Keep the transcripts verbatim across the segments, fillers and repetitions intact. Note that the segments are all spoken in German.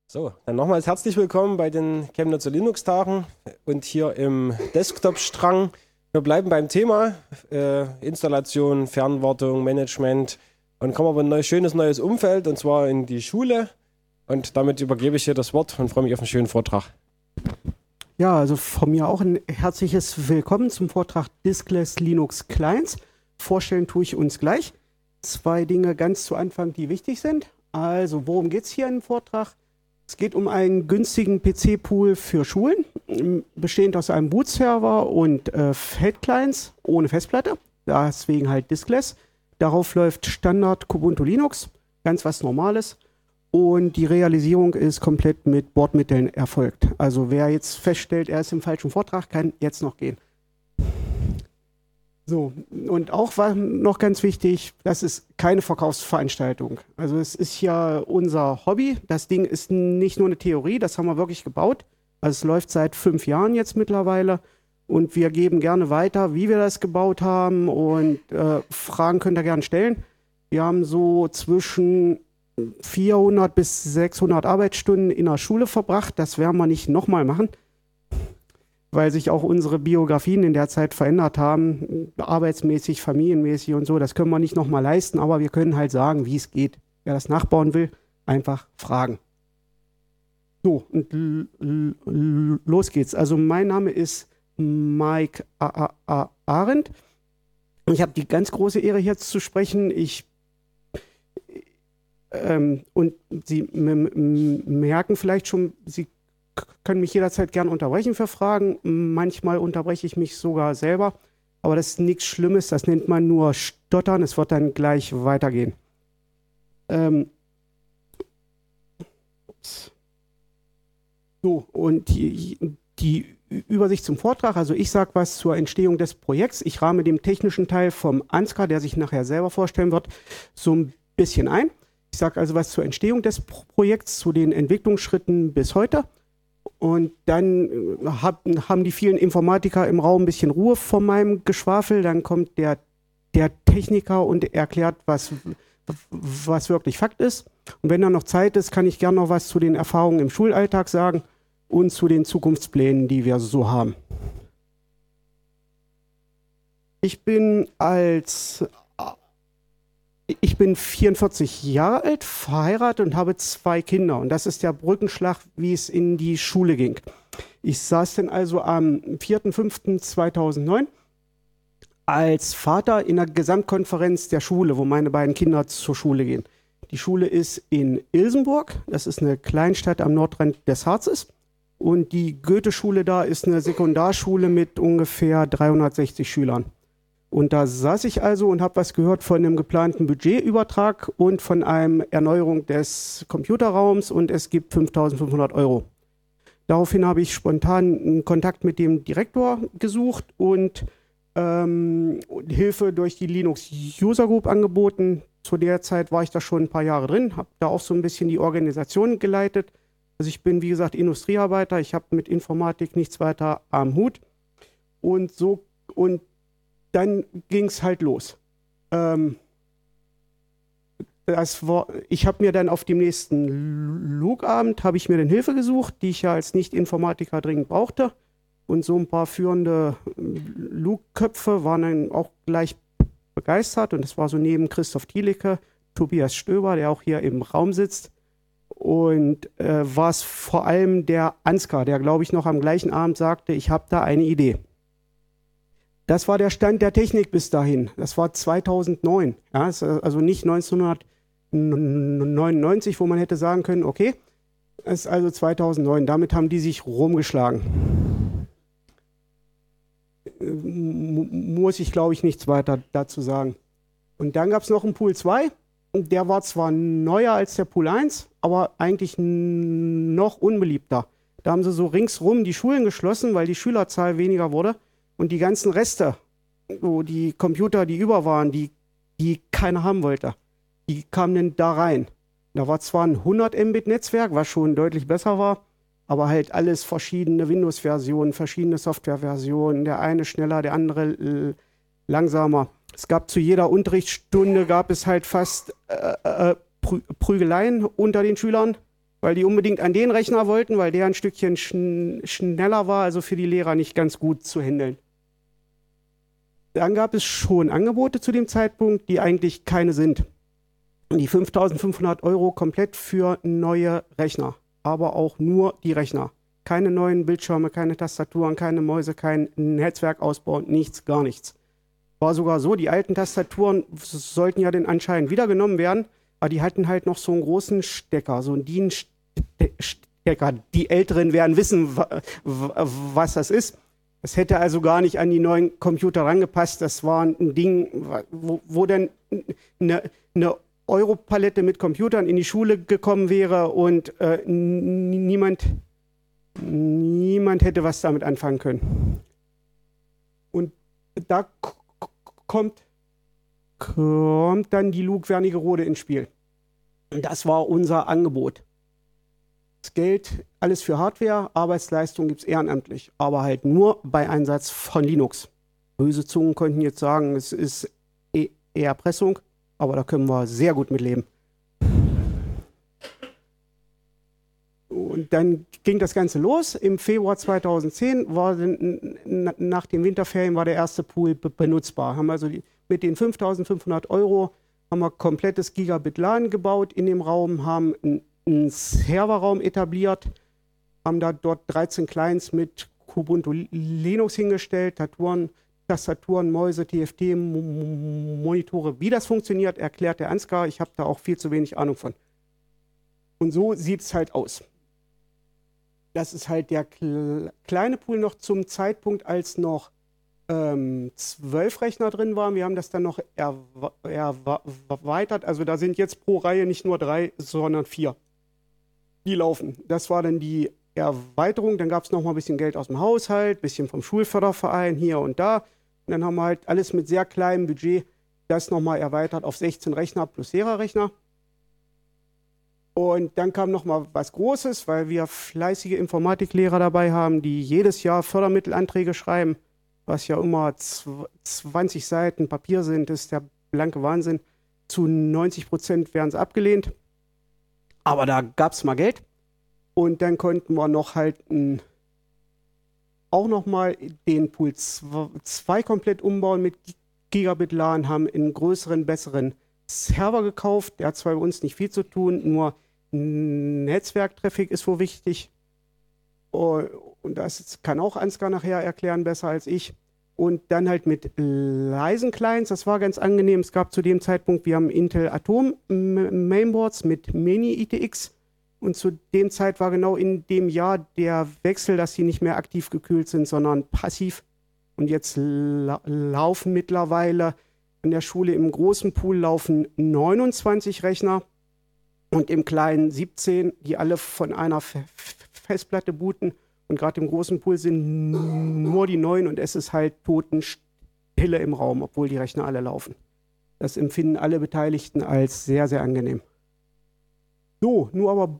So, dann nochmals herzlich willkommen bei den Chemnitzer Linux-Tagen und hier im Desktop-Strang. Wir bleiben beim Thema äh, Installation, Fernwartung, Management und kommen aber in ein neues, schönes neues Umfeld, und zwar in die Schule. Und damit übergebe ich hier das Wort und freue mich auf einen schönen Vortrag. Ja, also von mir auch ein herzliches Willkommen zum Vortrag Diskless Linux Clients. Vorstellen tue ich uns gleich. Zwei Dinge ganz zu Anfang, die wichtig sind. Also, worum geht es hier im Vortrag? Es geht um einen günstigen P C-Pool für Schulen, bestehend aus einem Boot-Server und äh, Feldclients ohne Festplatte, deswegen halt Diskless. Darauf läuft Standard Kubuntu Linux, ganz was Normales. Und die Realisierung ist komplett mit Bordmitteln erfolgt. Also wer jetzt feststellt, er ist im falschen Vortrag, kann jetzt noch gehen. So, und auch war noch ganz wichtig, das ist keine Verkaufsveranstaltung. Also es ist ja unser Hobby. Das Ding ist nicht nur eine Theorie, das haben wir wirklich gebaut. Also es läuft seit fünf Jahren jetzt mittlerweile. Und wir geben gerne weiter, wie wir das gebaut haben. Und äh, Fragen könnt ihr gerne stellen. Wir haben so zwischen vierhundert bis sechshundert Arbeitsstunden in der Schule verbracht. Das werden wir nicht nochmal machen, weil sich auch unsere Biografien in der Zeit verändert haben, arbeitsmäßig, familienmäßig und so. Das können wir nicht nochmal leisten, aber wir können halt sagen, wie es geht. Wer das nachbauen will, einfach fragen. So, und los geht's. Also mein Name ist Mike Arendt. Ich habe die ganz große Ehre, hier zu sprechen. Ich ähm, und Sie merken vielleicht schon, Sie können mich jederzeit gern unterbrechen für Fragen. Manchmal unterbreche ich mich sogar selber. Aber das ist nichts Schlimmes. Das nennt man nur Stottern. Es wird dann gleich weitergehen. Ähm so, und die, die Übersicht zum Vortrag. Also ich sage was zur Entstehung des Projekts. Ich rahme den technischen Teil vom Ansgar, der sich nachher selber vorstellen wird, so ein bisschen ein. Ich sage also was zur Entstehung des Projekts, zu den Entwicklungsschritten bis heute. Und dann hab, haben die vielen Informatiker im Raum ein bisschen Ruhe von meinem Geschwafel. Dann kommt der, der Techniker und erklärt, was, was wirklich Fakt ist. Und wenn da noch Zeit ist, kann ich gerne noch was zu den Erfahrungen im Schulalltag sagen und zu den Zukunftsplänen, die wir so haben. Ich bin als Ich bin vierundvierzig Jahre alt, verheiratet und habe zwei Kinder. Und das ist der Brückenschlag, wie es in die Schule ging. Ich saß dann also am vierten fünften zweitausendneun als Vater in der Gesamtkonferenz der Schule, wo meine beiden Kinder zur Schule gehen. Die Schule ist in Ilsenburg. Das ist eine Kleinstadt am Nordrand des Harzes. Und die Goethe-Schule da ist eine Sekundarschule mit ungefähr dreihundertsechzig Schülern. Und da saß ich also und habe was gehört von einem geplanten Budgetübertrag und von einer Erneuerung des Computerraums, und es gibt fünftausendfünfhundert Euro. Daraufhin habe ich spontan einen Kontakt mit dem Direktor gesucht und ähm, Hilfe durch die Linux User Group angeboten. Zu der Zeit war ich da schon ein paar Jahre drin, habe da auch so ein bisschen die Organisation geleitet. Also ich bin, wie gesagt, Industriearbeiter, ich habe mit Informatik nichts weiter am Hut. Und so und dann ging es halt los. Ähm, das war, ich habe mir dann auf dem nächsten Lugabend habe ich mir dann Hilfe gesucht, die ich ja als Nicht-Informatiker dringend brauchte. Und so ein paar führende Lugköpfe waren dann auch gleich begeistert. Und das war so neben Christoph Thielicke, Tobias Stöber, der auch hier im Raum sitzt. Und äh, war es vor allem der Ansgar, der, glaube ich, noch am gleichen Abend sagte, ich habe da eine Idee. Das war der Stand der Technik bis dahin. Das war zweitausendneun. Ja, also nicht neunzehnhundertneunundneunzig, wo man hätte sagen können, okay, es ist also zweitausendneun. Damit haben die sich rumgeschlagen. Muss ich, glaube ich, nichts weiter dazu sagen. Und dann gab es noch einen Pool zwei. Der war zwar neuer als der Pool eins, aber eigentlich noch unbeliebter. Da haben sie so ringsrum die Schulen geschlossen, weil die Schülerzahl weniger wurde. Und die ganzen Reste, so die Computer, die über waren, die, die keiner haben wollte, die kamen dann da rein. Da war zwar ein hundert Mbit Netzwerk, was schon deutlich besser war, aber halt alles verschiedene Windows-Versionen, verschiedene Software-Versionen, der eine schneller, der andere äh, langsamer. Es gab zu jeder Unterrichtsstunde, gab es halt fast äh, äh, Prü Prügeleien unter den Schülern. weil die unbedingt an den Rechner wollten, weil der ein Stückchen schn schneller war, also für die Lehrer nicht ganz gut zu handeln. Dann gab es schon Angebote zu dem Zeitpunkt, die eigentlich keine sind. Die fünftausendfünfhundert Euro komplett für neue Rechner, aber auch nur die Rechner. Keine neuen Bildschirme, keine Tastaturen, keine Mäuse, kein Netzwerkausbau, nichts, gar nichts. War sogar so, die alten Tastaturen sollten ja dann anscheinend wiedergenommen werden, aber die hatten halt noch so einen großen Stecker, so einen D I N-Stecker. Die Älteren werden wissen, was das ist. Das hätte also gar nicht an die neuen Computer rangepasst. Das war ein Ding, wo, wo dann eine, eine Europalette mit Computern in die Schule gekommen wäre und äh, niemand, niemand hätte was damit anfangen können. Und da kommt, kommt dann die Luke Wernigerode ins Spiel. Und das war unser Angebot. Das Geld, alles für Hardware, Arbeitsleistung gibt es ehrenamtlich, aber halt nur bei Einsatz von Linux. Böse Zungen könnten jetzt sagen, es ist eher Erpressung, aber da können wir sehr gut mit leben. Und dann ging das Ganze los. Im Februar zweitausendzehn war nach den Winterferien war der erste Pool benutzbar. Haben also die, mit den fünftausendfünfhundert Euro haben wir komplettes Gigabit LAN gebaut in dem Raum, haben ein einen Serverraum etabliert, haben da dort dreizehn Clients mit Ubuntu Linux hingestellt, Tastaturen, Tastaturen, Mäuse, T F T, Monitore. Wie das funktioniert, erklärt der Ansgar. Ich habe da auch viel zu wenig Ahnung von. Und so sieht es halt aus. Das ist halt der kleine Pool noch zum Zeitpunkt, als noch ähm, zwölf Rechner drin waren. Wir haben das dann noch erweitert. Also da sind jetzt pro Reihe nicht nur drei, sondern vier. Die laufen. Das war dann die Erweiterung. Dann gab es noch mal ein bisschen Geld aus dem Haushalt, ein bisschen vom Schulförderverein hier und da. Und dann haben wir halt alles mit sehr kleinem Budget das noch mal erweitert auf sechzehn Rechner plus Lehrer-Rechner. Und dann kam noch mal was Großes, weil wir fleißige Informatiklehrer dabei haben, die jedes Jahr Fördermittelanträge schreiben, was ja immer zwanzig Seiten Papier sind. Das ist der blanke Wahnsinn. Zu neunzig Prozent werden es abgelehnt. Aber da gab es mal Geld und dann konnten wir noch halt n, auch noch mal den Pool zwei komplett umbauen mit Gigabit LAN, haben einen größeren, besseren Server gekauft. Der hat zwar bei uns nicht viel zu tun, nur Netzwerktraffic ist wohl wichtig. Und das kann auch Ansgar nachher erklären, besser als ich. Und dann halt mit leisen Clients, das war ganz angenehm. Es gab zu dem Zeitpunkt, wir haben Intel Atom Mainboards mit Mini I T X. Und zu dem Zeit war genau in dem Jahr der Wechsel, dass sie nicht mehr aktiv gekühlt sind, sondern passiv. Und jetzt la laufen mittlerweile in der Schule im großen Pool laufen neunundzwanzig Rechner und im kleinen siebzehn, die alle von einer Festplatte booten. Und gerade im großen Pool sind nur die neuen und es ist halt Totenstille im Raum, obwohl die Rechner alle laufen. Das empfinden alle Beteiligten als sehr, sehr angenehm. So, nur aber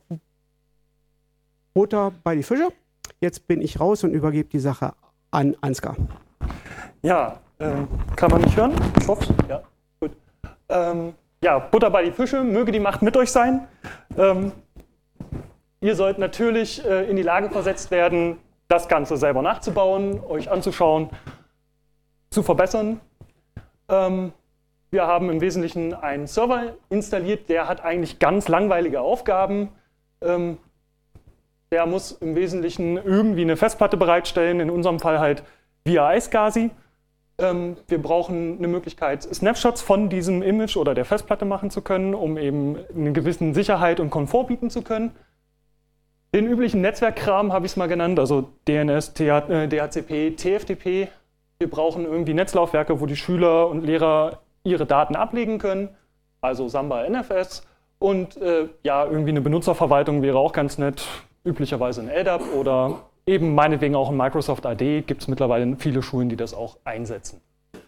Butter bei die Fische. Jetzt bin ich raus und übergebe die Sache an Ansgar. Ja, äh, kann man mich hören? Ich hoffe, ja, gut. Ähm, ja, Butter bei die Fische, möge die Macht mit euch sein. Ähm, Ihr sollt natürlich äh, in die Lage versetzt werden, das Ganze selber nachzubauen, euch anzuschauen, zu verbessern. Ähm, wir haben im Wesentlichen einen Server installiert, der hat eigentlich ganz langweilige Aufgaben. Ähm, der muss im Wesentlichen irgendwie eine Festplatte bereitstellen, in unserem Fall halt via iSCSI. Ähm, wir brauchen eine Möglichkeit, Snapshots von diesem Image oder der Festplatte machen zu können, um eben eine gewisse Sicherheit und Komfort bieten zu können. Den üblichen Netzwerkkram habe ich es mal genannt, also D N S, D H C P, T F T P. Wir brauchen irgendwie Netzlaufwerke, wo die Schüler und Lehrer ihre Daten ablegen können, also Samba N F S. Und äh, ja, irgendwie eine Benutzerverwaltung wäre auch ganz nett, üblicherweise ein L D A P oder eben meinetwegen auch ein Microsoft A D. Gibt es mittlerweile viele Schulen, die das auch einsetzen.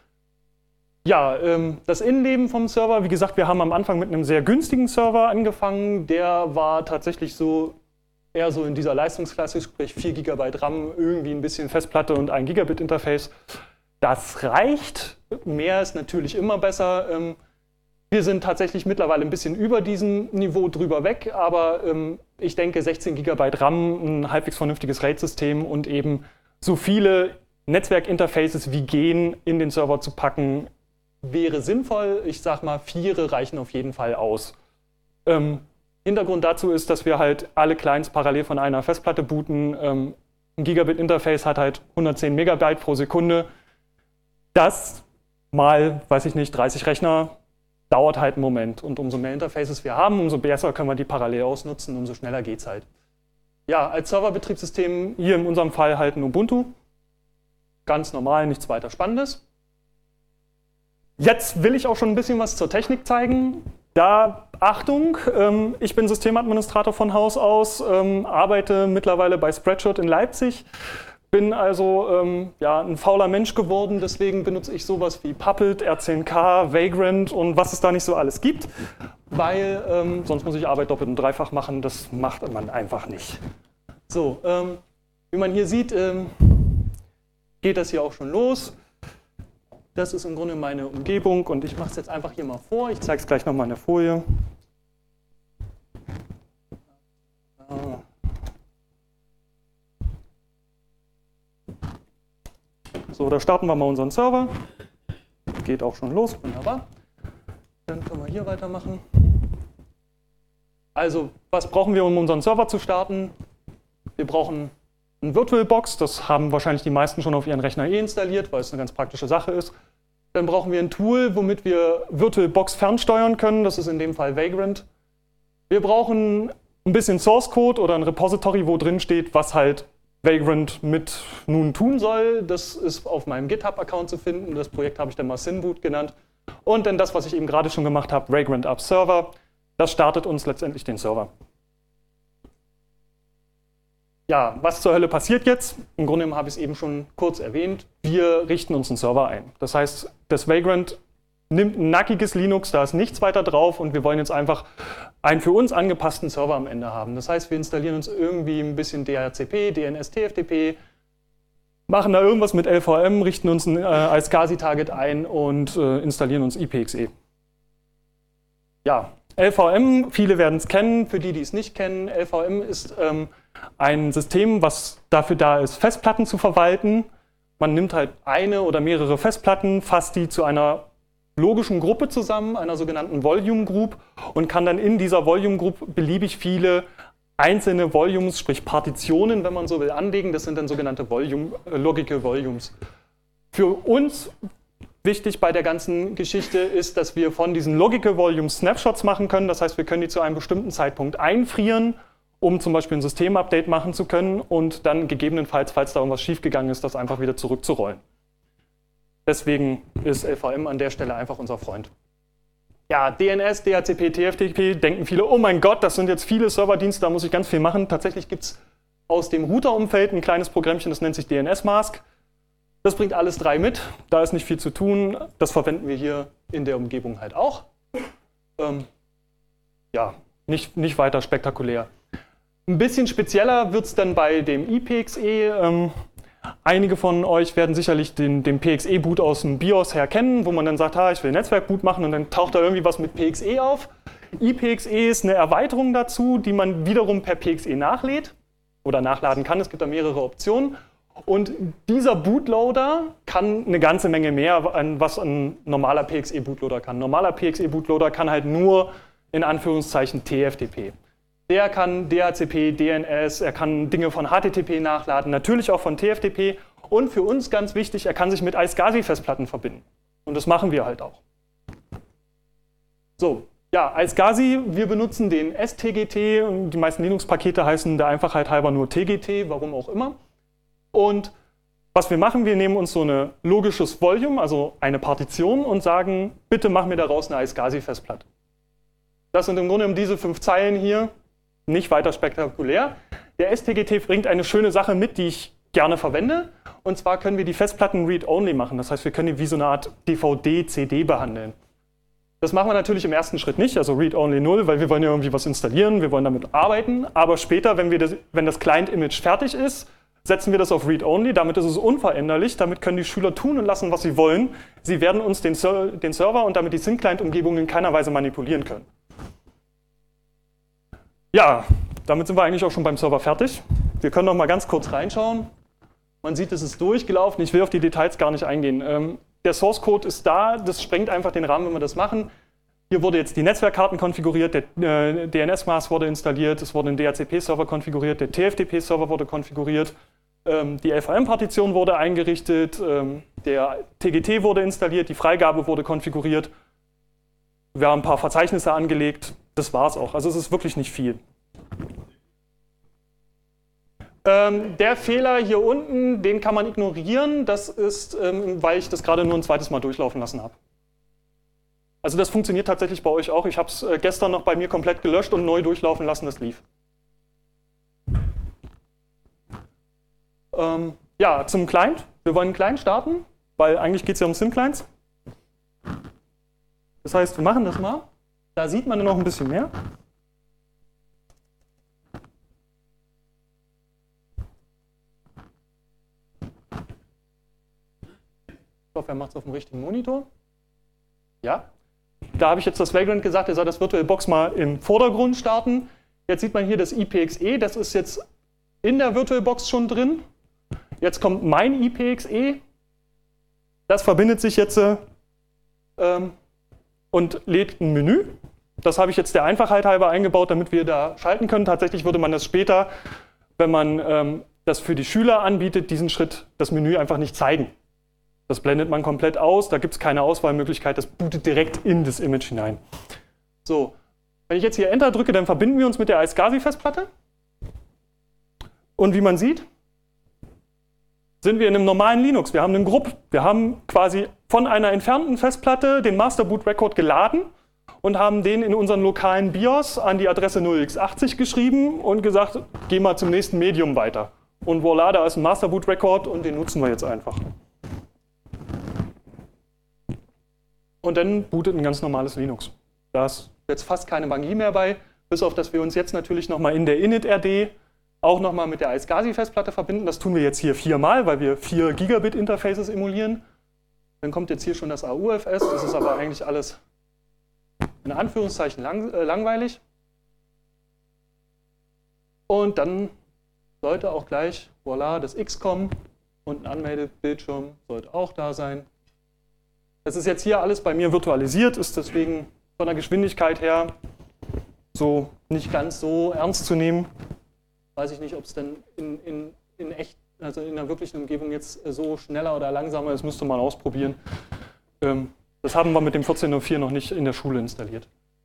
Ja, ähm, das Innenleben vom Server, wie gesagt, wir haben am Anfang mit einem sehr günstigen Server angefangen. Der war tatsächlich so eher so in dieser Leistungsklasse, sprich vier Gigabyte RAM, irgendwie ein bisschen Festplatte und ein Gigabit Interface. Das reicht. Mehr ist natürlich immer besser. Wir sind tatsächlich mittlerweile ein bisschen über diesem Niveau drüber weg, aber ähm, ich denke, sechzehn Gigabyte RAM, ein halbwegs vernünftiges RAID-System und eben so viele Netzwerkinterfaces wie gehen in den Server zu packen, wäre sinnvoll. Ich sag mal, vier reichen auf jeden Fall aus. Ähm, Hintergrund dazu ist, dass wir halt alle Clients parallel von einer Festplatte booten. Ähm, ein Gigabit-Interface hat halt hundertzehn Megabyte pro Sekunde. Das mal, weiß ich nicht, dreißig Rechner dauert halt einen Moment. Und umso mehr Interfaces wir haben, umso besser können wir die parallel ausnutzen, umso schneller geht es halt. Ja, als Serverbetriebssystem hier in unserem Fall halt ein Ubuntu. Ganz normal, nichts weiter Spannendes. Jetzt will ich auch schon ein bisschen was zur Technik zeigen. Da, Achtung, ähm, ich bin Systemadministrator von Haus aus, ähm, arbeite mittlerweile bei Spreadshirt in Leipzig. Bin also ähm, ja, ein fauler Mensch geworden, deswegen benutze ich sowas wie Puppet, R zehn K, Vagrant und was es da nicht so alles gibt, weil ähm, sonst muss ich Arbeit doppelt und dreifach machen, das macht man einfach nicht. So, ähm, wie man hier sieht, ähm, geht das hier auch schon los. Das ist im Grunde meine Umgebung und ich mache es jetzt einfach hier mal vor. Ich zeige es gleich nochmal in der Folie. Ah. So, da starten wir mal unseren Server. Geht auch schon los, wunderbar. Dann können wir hier weitermachen. Also, was brauchen wir, um unseren Server zu starten? Wir brauchen eine VirtualBox, das haben wahrscheinlich die meisten schon auf ihren Rechner eh installiert, weil es eine ganz praktische Sache ist. Dann brauchen wir ein Tool, womit wir VirtualBox fernsteuern können, das ist in dem Fall Vagrant. Wir brauchen ein bisschen Source Code oder ein Repository, wo drin steht, was halt Vagrant mit nun tun soll. Das ist auf meinem GitHub-Account zu finden. Das Projekt habe ich dann mal Synboot genannt. Und dann das, was ich eben gerade schon gemacht habe, Vagrant App Server. Das startet uns letztendlich den Server. Ja, was zur Hölle passiert jetzt? Im Grunde habe ich es eben schon kurz erwähnt. Wir richten uns einen Server ein. Das heißt, das Vagrant nimmt ein nackiges Linux, da ist nichts weiter drauf und wir wollen jetzt einfach einen für uns angepassten Server am Ende haben. Das heißt, wir installieren uns irgendwie ein bisschen D H C P, D N S, T F T P, machen da irgendwas mit L V M, richten uns ein, äh, als SCSI-Target ein und äh, installieren uns I P X E. Ja, L V M, viele werden es kennen, für die, die es nicht kennen, L V M ist ähm, ein System, was dafür da ist, Festplatten zu verwalten. Man nimmt halt eine oder mehrere Festplatten, fasst die zu einer logischen Gruppe zusammen, einer sogenannten Volume Group und kann dann in dieser Volume Group beliebig viele einzelne Volumes, sprich Partitionen, wenn man so will, anlegen. Das sind dann sogenannte Volume, äh, Logical Volumes. Für uns wichtig bei der ganzen Geschichte ist, dass wir von diesen Logical Volumes Snapshots machen können. Das heißt, wir können die zu einem bestimmten Zeitpunkt einfrieren, um zum Beispiel ein Systemupdate machen zu können und dann gegebenenfalls, falls da irgendwas schiefgegangen ist, das einfach wieder zurückzurollen. Deswegen ist L V M an der Stelle einfach unser Freund. Ja, D N S, D H C P, T F T P, denken viele, oh mein Gott, das sind jetzt viele Serverdienste, da muss ich ganz viel machen. Tatsächlich gibt es aus dem Router-Umfeld ein kleines Programmchen, das nennt sich D N S Mask. Das bringt alles drei mit, da ist nicht viel zu tun. Das verwenden wir hier in der Umgebung halt auch. Ähm, ja, nicht, nicht weiter spektakulär. Ein bisschen spezieller wird es dann bei dem I P X E. Ähm, einige von euch werden sicherlich den, den P X E-Boot aus dem BIOS her kennen, wo man dann sagt, ha, ich will Netzwerkboot machen und dann taucht da irgendwie was mit P X E auf. I P X E ist eine Erweiterung dazu, die man wiederum per P X E nachlädt oder nachladen kann. Es gibt da mehrere Optionen. Und dieser Bootloader kann eine ganze Menge mehr, was ein normaler P X E-Bootloader kann. Ein normaler P X E-Bootloader kann halt nur in Anführungszeichen T F T P. Der kann D H C P, D N S, er kann Dinge von H T T P nachladen, natürlich auch von T F T P und für uns ganz wichtig, er kann sich mit iSCSI-Festplatten verbinden. Und das machen wir halt auch. So, ja, iSCSI, wir benutzen den S T G T, die meisten Linux-Pakete heißen der Einfachheit halber nur T G T, warum auch immer. Und was wir machen, wir nehmen uns so ein logisches Volume, also eine Partition und sagen, bitte mach mir daraus eine iSCSI-Festplatte. Das sind im Grunde diese fünf Zeilen hier. Nicht weiter spektakulär. Der S T G T bringt eine schöne Sache mit, die ich gerne verwende. Und zwar können wir die Festplatten read-only machen. Das heißt, wir können die wie so eine Art D V D, C D behandeln. Das machen wir natürlich im ersten Schritt nicht, also read-only null, weil wir wollen ja irgendwie was installieren, wir wollen damit arbeiten. Aber später, wenn, wir das, wenn das Client-Image fertig ist, setzen wir das auf Read-Only, damit ist es unveränderlich, damit können die Schüler tun und lassen, was sie wollen. Sie werden uns den, Ser den Server und damit die Thin-Client-Umgebung in keiner Weise manipulieren können. Ja, damit sind wir eigentlich auch schon beim Server fertig. Wir können noch mal ganz kurz reinschauen. Man sieht, es ist durchgelaufen. Ich will auf die Details gar nicht eingehen. Ähm, der Source Code ist da, das sprengt einfach den Rahmen, wenn wir das machen. Hier wurde jetzt die Netzwerkkarten konfiguriert, der äh, D N S-Mask wurde installiert, es wurde ein D H C P-Server konfiguriert, der T F T P-Server wurde konfiguriert, ähm, die L V M-Partition wurde eingerichtet, ähm, der T G T wurde installiert, die Freigabe wurde konfiguriert. Wir haben ein paar Verzeichnisse angelegt, das war es auch. Also es ist wirklich nicht viel. Ähm, der Fehler hier unten, den kann man ignorieren, das ist, ähm, weil ich das gerade nur ein zweites Mal durchlaufen lassen habe. Also das funktioniert tatsächlich bei euch auch. Ich habe es äh, gestern noch bei mir komplett gelöscht und neu durchlaufen lassen, das lief. Ähm, ja, zum Client. Wir wollen einen Client starten, weil eigentlich geht es ja um Sim-Clients. Das heißt, wir machen das mal. Da sieht man noch ein bisschen mehr. Ich hoffe, er macht es auf dem richtigen Monitor. Ja. Da habe ich jetzt das Vagrant gesagt, er soll das VirtualBox mal im Vordergrund starten. Jetzt sieht man hier das I P X E, das ist jetzt in der VirtualBox schon drin. Jetzt kommt mein I P X E. Das verbindet sich jetzt ähm, und lädt ein Menü. Das habe ich jetzt der Einfachheit halber eingebaut, damit wir da schalten können. Tatsächlich würde man das später, wenn man ähm, das für die Schüler anbietet, diesen Schritt, das Menü einfach nicht zeigen. Das blendet man komplett aus, da gibt es keine Auswahlmöglichkeit, das bootet direkt in das Image hinein. So, wenn ich jetzt hier Enter drücke, dann verbinden wir uns mit der iSCSI-Festplatte. Und wie man sieht, sind wir in einem normalen Linux. Wir haben einen Grupp, wir haben quasi von einer entfernten Festplatte den Master Boot Record geladen und haben den in unseren lokalen BIOS an die Adresse null x achtzig geschrieben und gesagt, geh mal zum nächsten Medium weiter. Und voilà, da ist ein Master Boot Record und den nutzen wir jetzt einfach. Und dann bootet ein ganz normales Linux. Da ist jetzt fast keine Magie mehr bei, bis auf, dass wir uns jetzt natürlich nochmal in der init-R D auch nochmal mit der iSCSI-Festplatte verbinden. Das tun wir jetzt hier viermal, weil wir vier Gigabit Interfaces emulieren. Dann kommt jetzt hier schon das A U F S, das ist aber eigentlich alles in Anführungszeichen lang, äh, langweilig. Und dann sollte auch gleich, voilà, das X kommen und ein Anmeldebildschirm sollte auch da sein. Das ist jetzt hier alles bei mir virtualisiert, ist deswegen von der Geschwindigkeit her so nicht ganz so ernst zu nehmen. Weiß ich nicht, ob es denn in, in, in echt, also in der wirklichen Umgebung jetzt so schneller oder langsamer ist, müsste man ausprobieren. Ähm, das haben wir mit dem vierzehn null vier noch nicht in der Schule installiert.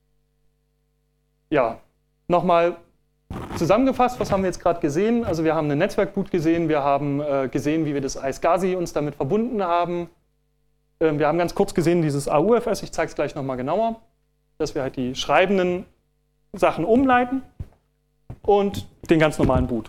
Ja, nochmal zusammengefasst, was haben wir jetzt gerade gesehen? Also wir haben einen Netzwerkboot gesehen, wir haben äh, gesehen, wie wir das iSCSI uns damit verbunden haben. Ähm, wir haben ganz kurz gesehen dieses A U F S, ich zeige es gleich nochmal genauer, dass wir halt die schreibenden Sachen umleiten und den ganz normalen Boot.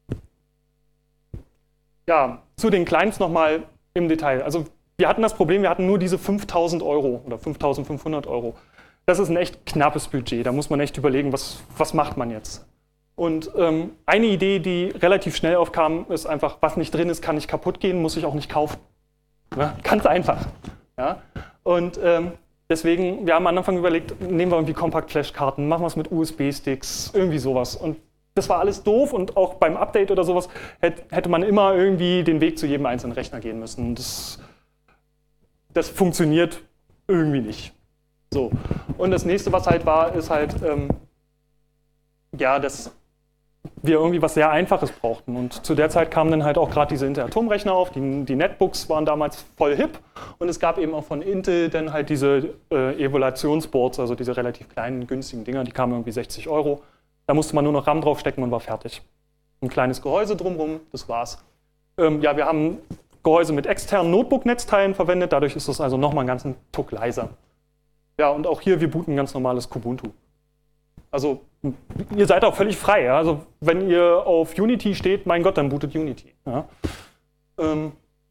Ja, zu den Clients nochmal im Detail. Also wir hatten das Problem, wir hatten nur diese fünftausend Euro oder fünftausendfünfhundert Euro. Das ist ein echt knappes Budget, da muss man echt überlegen, was, was macht man jetzt. Und ähm, eine Idee, die relativ schnell aufkam, ist einfach, was nicht drin ist, kann nicht kaputt gehen, muss ich auch nicht kaufen. Ja, ganz einfach. Ja? Und ähm, deswegen, wir haben am Anfang überlegt, nehmen wir irgendwie Compact-Flash-Karten, machen wir es mit U S B-Sticks, irgendwie sowas. Und das war alles doof und auch beim Update oder sowas hätte man immer irgendwie den Weg zu jedem einzelnen Rechner gehen müssen. Und das, das funktioniert irgendwie nicht. So. Und das nächste, was halt war, ist halt, ähm, ja, dass wir irgendwie was sehr Einfaches brauchten. Und zu der Zeit kamen dann halt auch gerade diese Intel-Atom-Rechner auf, die, die Netbooks waren damals voll hip und es gab eben auch von Intel dann halt diese äh, Evaluationsboards, also diese relativ kleinen, günstigen Dinger, die kamen irgendwie sechzig Euro. Da musste man nur noch RAM draufstecken und war fertig. Ein kleines Gehäuse drumherum, das war's. Ähm, ja, wir haben Gehäuse mit externen Notebook-Netzteilen verwendet, dadurch ist es also nochmal einen ganzen Tuck leiser. Ja, und auch hier, wir booten ein ganz normales Kubuntu. Also, ihr seid auch völlig frei. Ja? Also, wenn ihr auf Unity steht, mein Gott, dann bootet Unity. Ja, ähm,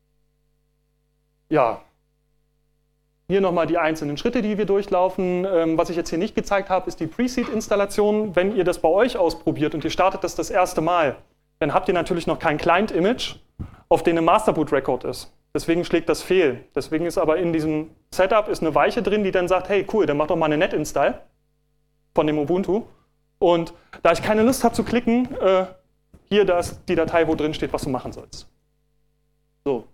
ja. Hier nochmal die einzelnen Schritte, die wir durchlaufen. Ähm, was ich jetzt hier nicht gezeigt habe, ist die Pre-Seed-Installation. Wenn ihr das bei euch ausprobiert und ihr startet das das erste Mal, dann habt ihr natürlich noch kein Client-Image, auf dem ein Masterboot-Record ist. Deswegen schlägt das fehl. Deswegen ist aber in diesem Setup ist eine Weiche drin, die dann sagt, hey cool, dann mach doch mal eine Net-Install von dem Ubuntu. Und da ich keine Lust habe zu klicken, äh, hier da ist die Datei, wo drin steht, was du machen sollst. So.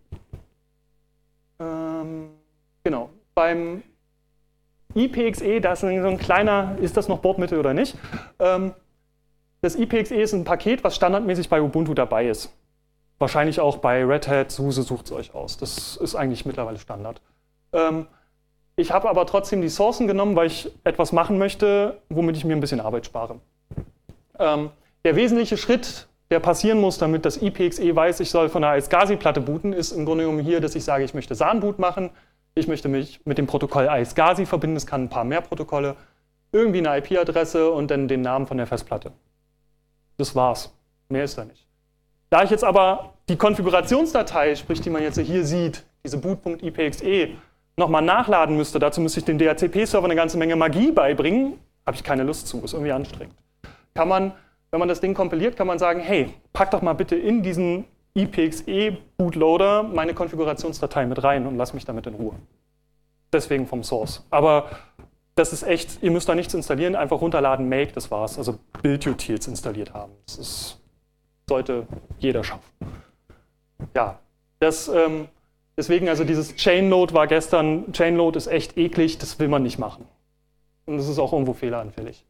Ähm, genau. Beim I P X E, da ist so ein kleiner, ist das noch Bordmittel oder nicht? Ähm, das I P X E ist ein Paket, was standardmäßig bei Ubuntu dabei ist. Wahrscheinlich auch bei Red Hat, SUSE, sucht es euch aus. Das ist eigentlich mittlerweile Standard. Ähm, ich habe aber trotzdem die Sourcen genommen, weil ich etwas machen möchte, womit ich mir ein bisschen Arbeit spare. Ähm, der wesentliche Schritt, der passieren muss, damit das I P X E weiß, ich soll von der iSCSI-Platte booten, ist im Grunde genommen hier, dass ich sage, ich möchte S A N-Boot machen. Ich möchte mich mit dem Protokoll iSCSI verbinden, es kann ein paar mehr Protokolle, irgendwie eine I P-Adresse und dann den Namen von der Festplatte. Das war's. Mehr ist da nicht. Da ich jetzt aber die Konfigurationsdatei, sprich die man jetzt hier sieht, diese boot.ipxe, nochmal nachladen müsste, dazu müsste ich dem D H C P-Server eine ganze Menge Magie beibringen, habe ich keine Lust zu, ist irgendwie anstrengend. Kann man, wenn man das Ding kompiliert, kann man sagen, hey, pack doch mal bitte in diesen I P X E-Bootloader meine Konfigurationsdatei mit rein und lass mich damit in Ruhe. Deswegen vom Source. Aber das ist echt, ihr müsst da nichts installieren, einfach runterladen, make, das war's. Also Build-Utils installiert haben. Das ist, sollte jeder schaffen. Ja, das, ähm, deswegen also dieses Chainload war gestern, Chainload ist echt eklig, das will man nicht machen. Und das ist auch irgendwo fehleranfällig.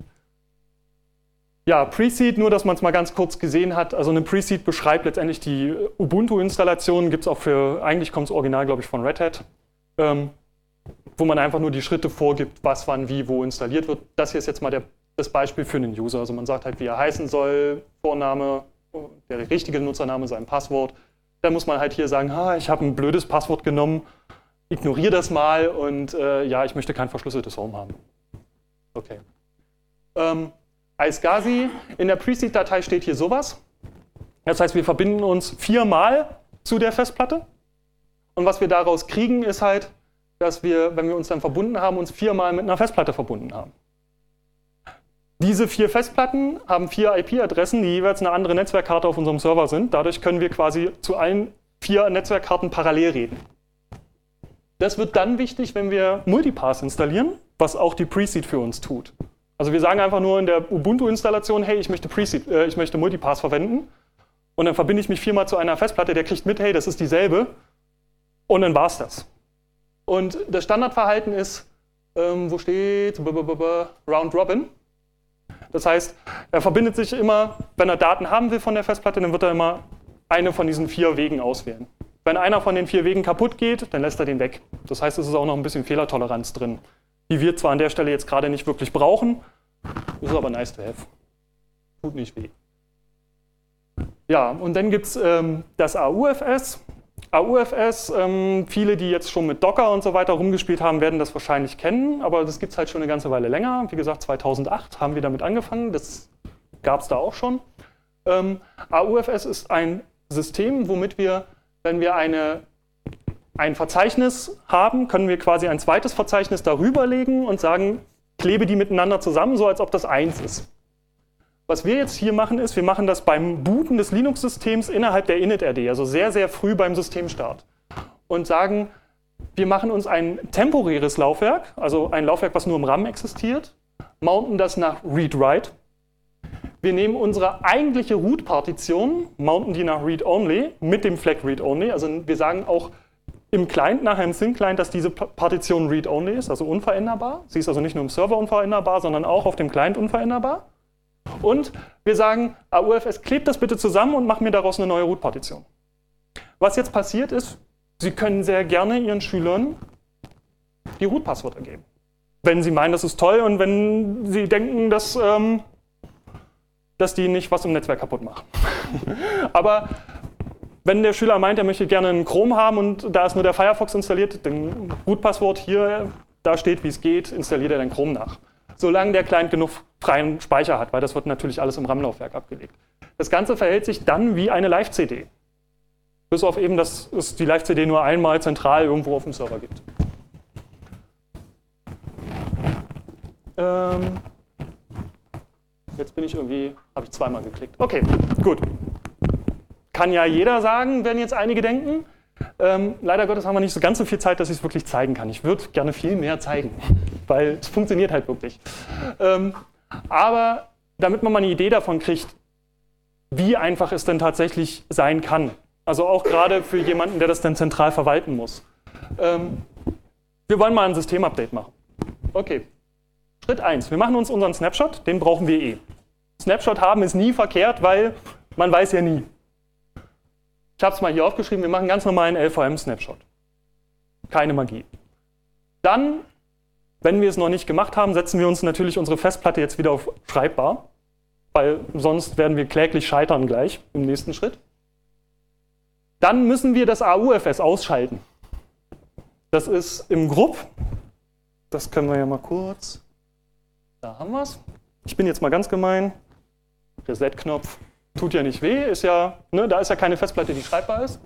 Ja, Preseed, nur dass man es mal ganz kurz gesehen hat. Also eine Preseed beschreibt letztendlich die Ubuntu-Installation, gibt es auch für, eigentlich kommt es original, glaube ich, von Red Hat, ähm, wo man einfach nur die Schritte vorgibt, was, wann, wie, wo installiert wird. Das hier ist jetzt mal der, das Beispiel für einen User. Also man sagt halt, wie er heißen soll, Vorname, der richtige Nutzername, sein Passwort. Dann muss man halt hier sagen, ah, ich habe ein blödes Passwort genommen, ignoriere das mal und äh, ja, ich möchte kein verschlüsseltes Home haben. Okay. Ähm, iSCSI, in der Preseed-Datei steht hier sowas. Das heißt, wir verbinden uns viermal zu der Festplatte. Und was wir daraus kriegen, ist halt, dass wir, wenn wir uns dann verbunden haben, uns viermal mit einer Festplatte verbunden haben. Diese vier Festplatten haben vier I P-Adressen, die jeweils eine andere Netzwerkkarte auf unserem Server sind. Dadurch können wir quasi zu allen vier Netzwerkkarten parallel reden. Das wird dann wichtig, wenn wir Multipass installieren, was auch die Preseed für uns tut. Also wir sagen einfach nur in der Ubuntu-Installation, hey, ich möchte Preseed, äh, ich möchte Multipass verwenden. Und dann verbinde ich mich viermal zu einer Festplatte, der kriegt mit, hey, das ist dieselbe. Und dann war's das. Und das Standardverhalten ist, ähm, wo steht, Round Robin. Das heißt, er verbindet sich immer, wenn er Daten haben will von der Festplatte, dann wird er immer eine von diesen vier Wegen auswählen. Wenn einer von den vier Wegen kaputt geht, dann lässt er den weg. Das heißt, es ist auch noch ein bisschen Fehlertoleranz drin, die wir zwar an der Stelle jetzt gerade nicht wirklich brauchen, ist aber nice to have. Tut nicht weh. Ja, und dann gibt es ähm, das A U F S. A U F S, ähm, viele, die jetzt schon mit Docker und so weiter rumgespielt haben, werden das wahrscheinlich kennen, aber das gibt es halt schon eine ganze Weile länger. Wie gesagt, zweitausendacht haben wir damit angefangen, das gab es da auch schon. Ähm, A U F S ist ein System, womit wir, wenn wir eine, ein Verzeichnis haben, können wir quasi ein zweites Verzeichnis darüber legen und sagen, klebe die miteinander zusammen, so als ob das eins ist. Was wir jetzt hier machen, ist, wir machen das beim Booten des Linux-Systems innerhalb der init-R D, also sehr, sehr früh beim Systemstart. Und sagen, wir machen uns ein temporäres Laufwerk, also ein Laufwerk, was nur im RAM existiert, mounten das nach Read-Write. Wir nehmen unsere eigentliche Root-Partition, mounten die nach Read-Only mit dem Flag Read-Only. Also wir sagen auch im Client, nachher im Thin-Client, dass diese Partition Read-Only ist, also unveränderbar. Sie ist also nicht nur im Server unveränderbar, sondern auch auf dem Client unveränderbar. Und wir sagen, A U F S, klebt das bitte zusammen und macht mir daraus eine neue Root-Partition. Was jetzt passiert ist, Sie können sehr gerne Ihren Schülern die Root-Passwörter geben. Wenn Sie meinen, das ist toll und wenn Sie denken, dass, ähm, dass die nicht was im Netzwerk kaputt machen. Aber wenn der Schüler meint, er möchte gerne einen Chrome haben und da ist nur der Firefox installiert, dann Root-Passwort hier, da steht, wie es geht, installiert er den Chrome nach. Solange der Client genug freien Speicher hat, weil das wird natürlich alles im RAM-Laufwerk abgelegt. Das Ganze verhält sich dann wie eine Live-C D. Bis auf eben, dass es die Live-C D nur einmal zentral irgendwo auf dem Server gibt. Ähm Jetzt bin ich irgendwie, habe ich zweimal geklickt. Okay, gut. kann ja jeder sagen, werden jetzt einige denken. Ähm, leider Gottes haben wir nicht so ganz so viel Zeit, dass ich es wirklich zeigen kann. Ich würde gerne viel mehr zeigen, weil es funktioniert halt wirklich. Ähm, aber damit man mal eine Idee davon kriegt, wie einfach es denn tatsächlich sein kann. Also auch gerade für jemanden, der das dann zentral verwalten muss. Ähm, wir wollen mal ein Systemupdate machen. Okay, Schritt eins. Wir machen uns unseren Snapshot, den brauchen wir eh. Snapshot haben ist nie verkehrt, weil man weiß ja nie. Ich habe es mal hier aufgeschrieben, wir machen ganz normalen L V M-Snapshot. Keine Magie. Dann, wenn wir es noch nicht gemacht haben, setzen wir uns natürlich unsere Festplatte jetzt wieder auf schreibbar, weil sonst werden wir kläglich scheitern gleich im nächsten Schritt. Dann müssen wir das A U F S ausschalten. Das ist im Grub. Das können wir ja mal kurz. Da haben wir es. Ich bin jetzt mal ganz gemein. Reset-Knopf. Tut ja nicht weh, ist ja, ne, da ist ja keine Festplatte, die schreibbar ist.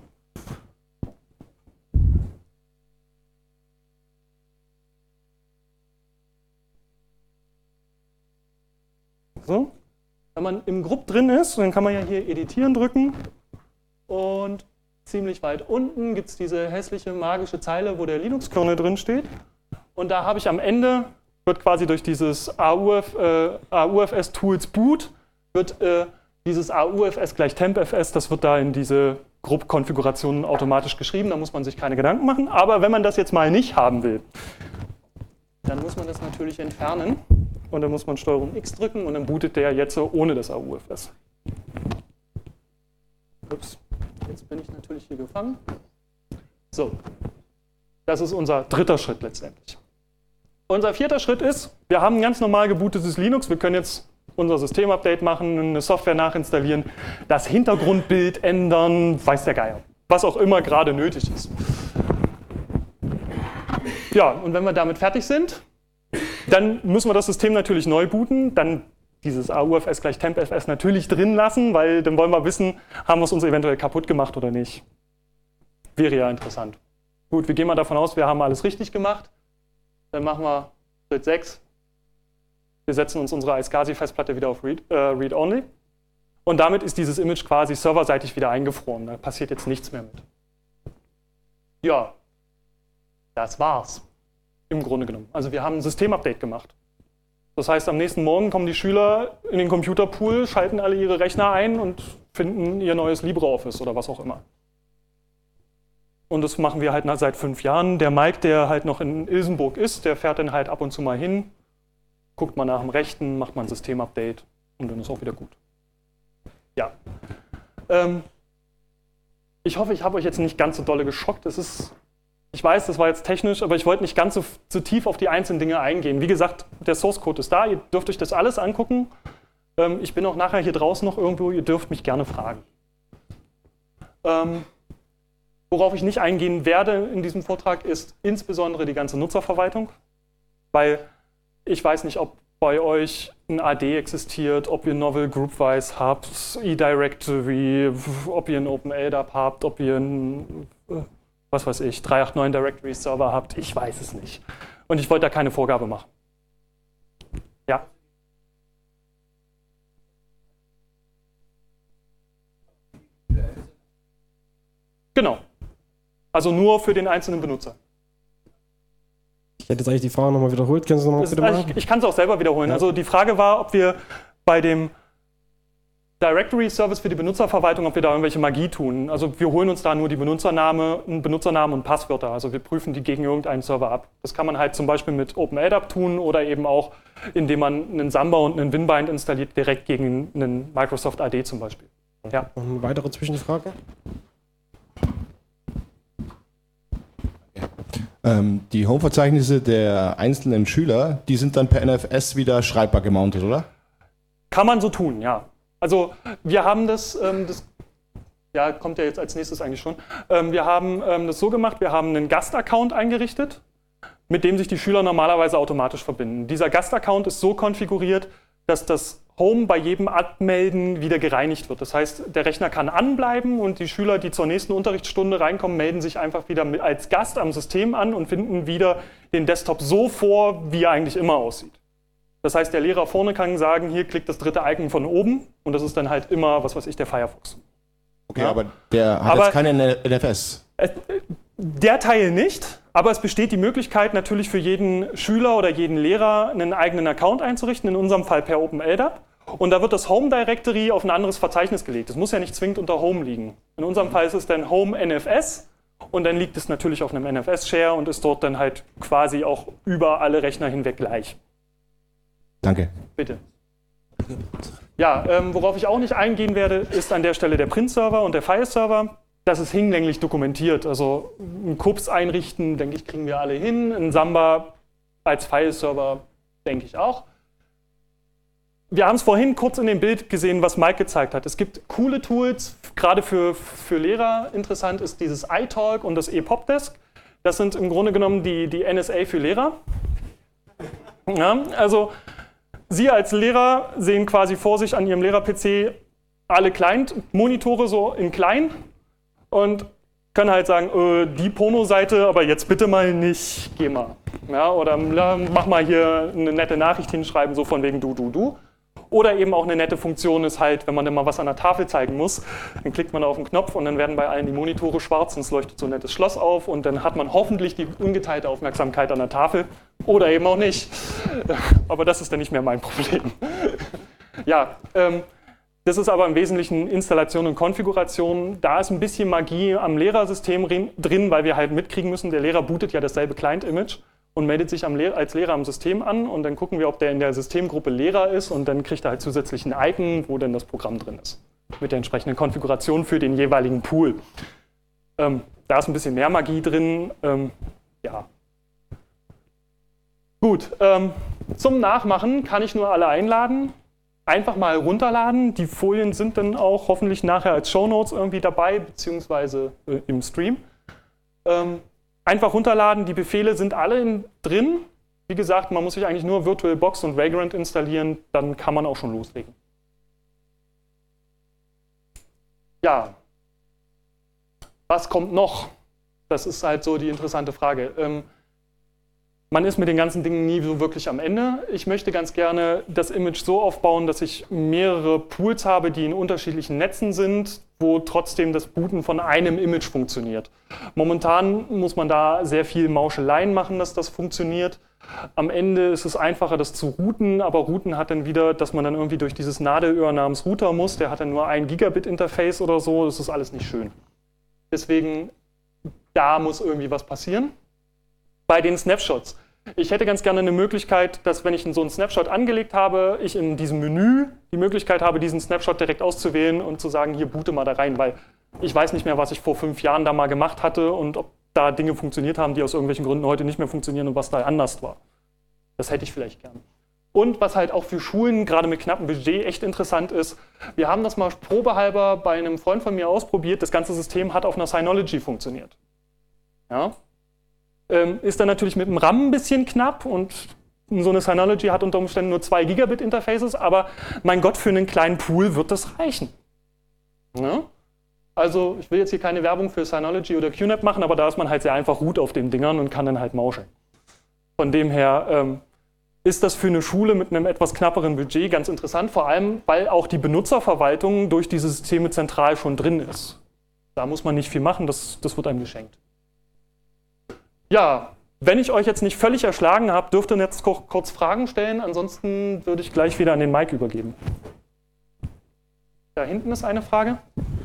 So. Wenn man im Grub drin ist, dann kann man ja hier Editieren drücken und ziemlich weit unten gibt es diese hässliche magische Zeile, wo der Linux-Kernel drin steht. Und da habe ich am Ende, wird quasi durch dieses A U F, äh, A U F S Tools Boot, wird äh, dieses A U F S gleich TempFS, das wird da in diese Grub-Konfigurationen automatisch geschrieben, da muss man sich keine Gedanken machen. Aber wenn man das jetzt mal nicht haben will, dann muss man das natürlich entfernen. Und dann muss man Steuerung X drücken und dann bootet der jetzt ohne das A U F S. Ups, jetzt bin ich natürlich hier gefangen. So, das ist unser dritter Schritt letztendlich. Unser vierter Schritt ist, wir haben ein ganz normal gebootetes Linux, wir können jetzt unser Systemupdate machen, eine Software nachinstallieren, das Hintergrundbild ändern, weiß der Geier, was auch immer gerade nötig ist. Ja, und wenn wir damit fertig sind, dann müssen wir das System natürlich neu booten, dann dieses A U F S gleich TempFS natürlich drin lassen, weil dann wollen wir wissen, haben wir es uns eventuell kaputt gemacht oder nicht. Wäre ja interessant. Gut, wir gehen mal davon aus, wir haben alles richtig gemacht. Dann machen wir Schritt sechs. Wir setzen uns unsere iSCSI-Festplatte wieder auf Read, äh, Read-Only. Und damit ist dieses Image quasi serverseitig wieder eingefroren. Da passiert jetzt nichts mehr mit. Ja, das war's. Im Grunde genommen. Also wir haben ein Systemupdate gemacht. Das heißt, am nächsten Morgen kommen die Schüler in den Computerpool, schalten alle ihre Rechner ein und finden ihr neues LibreOffice oder was auch immer. Und das machen wir halt seit fünf Jahren. Der Mike, der halt noch in Ilsenburg ist, der fährt dann halt ab und zu mal hin, guckt mal nach dem Rechten, macht mal ein Systemupdate und dann ist auch wieder gut. Ja. Ähm, ich hoffe, ich habe euch jetzt nicht ganz so dolle geschockt. Es ist, ich weiß, das war jetzt technisch, aber ich wollte nicht ganz so, so tief auf die einzelnen Dinge eingehen. Wie gesagt, der Source Code ist da, ihr dürft euch das alles angucken. Ähm, ich bin auch nachher hier draußen noch irgendwo, ihr dürft mich gerne fragen. Ähm, worauf ich nicht eingehen werde in diesem Vortrag, ist insbesondere die ganze Nutzerverwaltung, weil ich weiß nicht, ob bei euch ein A D existiert, ob ihr Novel Groupwise habt, eDirectory, ob ihr ein OpenLDAP habt, ob ihr ein, was weiß ich, drei acht neun Directory Server habt. Ich weiß es nicht. Und ich wollte da keine Vorgabe machen. Ja? Genau. Also nur für den einzelnen Benutzer. Ich hätte jetzt eigentlich die Frage nochmal wiederholt. Kannst du nochmal bitte machen? Also ich ich kann es auch selber wiederholen. Ja. Also die Frage war, ob wir bei dem Directory Service für die Benutzerverwaltung, ob wir da irgendwelche Magie tun. Also wir holen uns da nur die Benutzername, Benutzernamen und Passwörter. Also wir prüfen die gegen irgendeinen Server ab. Das kann man halt zum Beispiel mit OpenLDAP tun oder eben auch, indem man einen Samba und einen Winbind installiert, direkt gegen einen Microsoft A D zum Beispiel. Ja. Noch eine weitere Zwischenfrage? Ähm, die Home-Verzeichnisse der einzelnen Schüler, die sind dann per N F S wieder schreibbar gemountet, oder? Kann man so tun, ja. Also wir haben das, ähm, das ja, kommt ja jetzt als nächstes eigentlich schon, ähm, wir haben ähm, das so gemacht, wir haben einen Gastaccount eingerichtet, mit dem sich die Schüler normalerweise automatisch verbinden. Dieser Gastaccount ist so konfiguriert, dass das Home bei jedem Abmelden wieder gereinigt wird. Das heißt, der Rechner kann anbleiben und die Schüler, die zur nächsten Unterrichtsstunde reinkommen, melden sich einfach wieder als Gast am System an und finden wieder den Desktop so vor, wie er eigentlich immer aussieht. Das heißt, der Lehrer vorne kann sagen, hier klickt das dritte Icon von oben und das ist dann halt immer, was weiß ich, der Firefox. Okay, ja. aber der hat aber jetzt keine N F S. Äh, der Teil nicht, aber es besteht die Möglichkeit natürlich für jeden Schüler oder jeden Lehrer einen eigenen Account einzurichten, in unserem Fall per OpenLDAP. Und da wird das Home Directory auf ein anderes Verzeichnis gelegt. Das muss ja nicht zwingend unter Home liegen. In unserem Fall ist es dann Home N F S und dann liegt es natürlich auf einem N F S-Share und ist dort dann halt quasi auch über alle Rechner hinweg gleich. Danke. Bitte. Ja, ähm, worauf ich auch nicht eingehen werde, ist an der Stelle der Print-Server und der File-Server. Das ist hinlänglich dokumentiert. Also ein K U P S einrichten, denke ich, kriegen wir alle hin. Ein Samba als File-Server, denke ich auch. Wir haben es vorhin kurz in dem Bild gesehen, was Mike gezeigt hat. Es gibt coole Tools, gerade für, für Lehrer interessant ist dieses iTalk und das ePopDesk. Das sind im Grunde genommen die, die N S A für Lehrer. Ja, also Sie als Lehrer sehen quasi vor sich an Ihrem Lehrer-P C alle Client-Monitore so in klein und können halt sagen, äh, die Porno-Seite, aber jetzt bitte mal nicht, geh mal. Ja, oder mach mal hier eine nette Nachricht hinschreiben, so von wegen du, du, du. Oder eben auch eine nette Funktion ist halt, wenn man dann mal was an der Tafel zeigen muss, dann klickt man auf den Knopf und dann werden bei allen die Monitore schwarz und es leuchtet so ein nettes Schloss auf und dann hat man hoffentlich die ungeteilte Aufmerksamkeit an der Tafel oder eben auch nicht. Aber das ist dann nicht mehr mein Problem. Ja, ähm, das ist aber im Wesentlichen Installation und Konfiguration. Da ist ein bisschen Magie am Lehrersystem drin, weil wir halt mitkriegen müssen, der Lehrer bootet ja dasselbe Client-Image und meldet sich am Lehr- als Lehrer am System an und dann gucken wir, ob der in der Systemgruppe Lehrer ist und dann kriegt er halt zusätzlich ein Icon, wo dann das Programm drin ist. Mit der entsprechenden Konfiguration für den jeweiligen Pool. Ähm, da ist ein bisschen mehr Magie drin. Ähm, ja. Gut, ähm, zum Nachmachen kann ich nur alle einladen. Einfach mal runterladen. Die Folien sind dann auch hoffentlich nachher als Shownotes irgendwie dabei, beziehungsweise äh, im Stream. Ähm, Einfach runterladen, die Befehle sind alle in, drin. Wie gesagt, man muss sich eigentlich nur VirtualBox und Vagrant installieren, dann kann man auch schon loslegen. Ja, was kommt noch? Das ist halt so die interessante Frage. Ähm, man ist mit den ganzen Dingen nie so wirklich am Ende. Ich möchte ganz gerne das Image so aufbauen, dass ich mehrere Pools habe, die in unterschiedlichen Netzen sind, wo trotzdem das Booten von einem Image funktioniert. Momentan muss man da sehr viel Mauscheleien machen, dass das funktioniert. Am Ende ist es einfacher, das zu routen, aber routen hat dann wieder, dass man dann irgendwie durch dieses Nadelöhr namens Router muss. Der hat dann nur ein Gigabit Interface oder so. Das ist alles nicht schön. Deswegen, da muss irgendwie was passieren. Bei den Snapshots. Ich hätte ganz gerne eine Möglichkeit, dass wenn ich so einen Snapshot angelegt habe, ich in diesem Menü die Möglichkeit habe, diesen Snapshot direkt auszuwählen und zu sagen, hier boote mal da rein, weil ich weiß nicht mehr, was ich vor fünf Jahren da mal gemacht hatte und ob da Dinge funktioniert haben, die aus irgendwelchen Gründen heute nicht mehr funktionieren und was da anders war. Das hätte ich vielleicht gern. Und was halt auch für Schulen, gerade mit knappem Budget, echt interessant ist, wir haben das mal probehalber bei einem Freund von mir ausprobiert, das ganze System hat auf einer Synology funktioniert. Ja? Ähm, ist dann natürlich mit dem RAM ein bisschen knapp und so eine Synology hat unter Umständen nur zwei Gigabit Interfaces, aber mein Gott, für einen kleinen Pool wird das reichen. Ja? Also ich will jetzt hier keine Werbung für Synology oder Q NAP machen, aber da ist man halt sehr einfach root auf den Dingern und kann dann halt mauscheln. Von dem her ähm, ist das für eine Schule mit einem etwas knapperen Budget ganz interessant, vor allem, weil auch die Benutzerverwaltung durch diese Systeme zentral schon drin ist. Da muss man nicht viel machen, das, das wird einem geschenkt. Ja, wenn ich euch jetzt nicht völlig erschlagen habe, dürft ihr jetzt kurz Fragen stellen, ansonsten würde ich gleich wieder an den Mike übergeben. Da hinten ist eine Frage.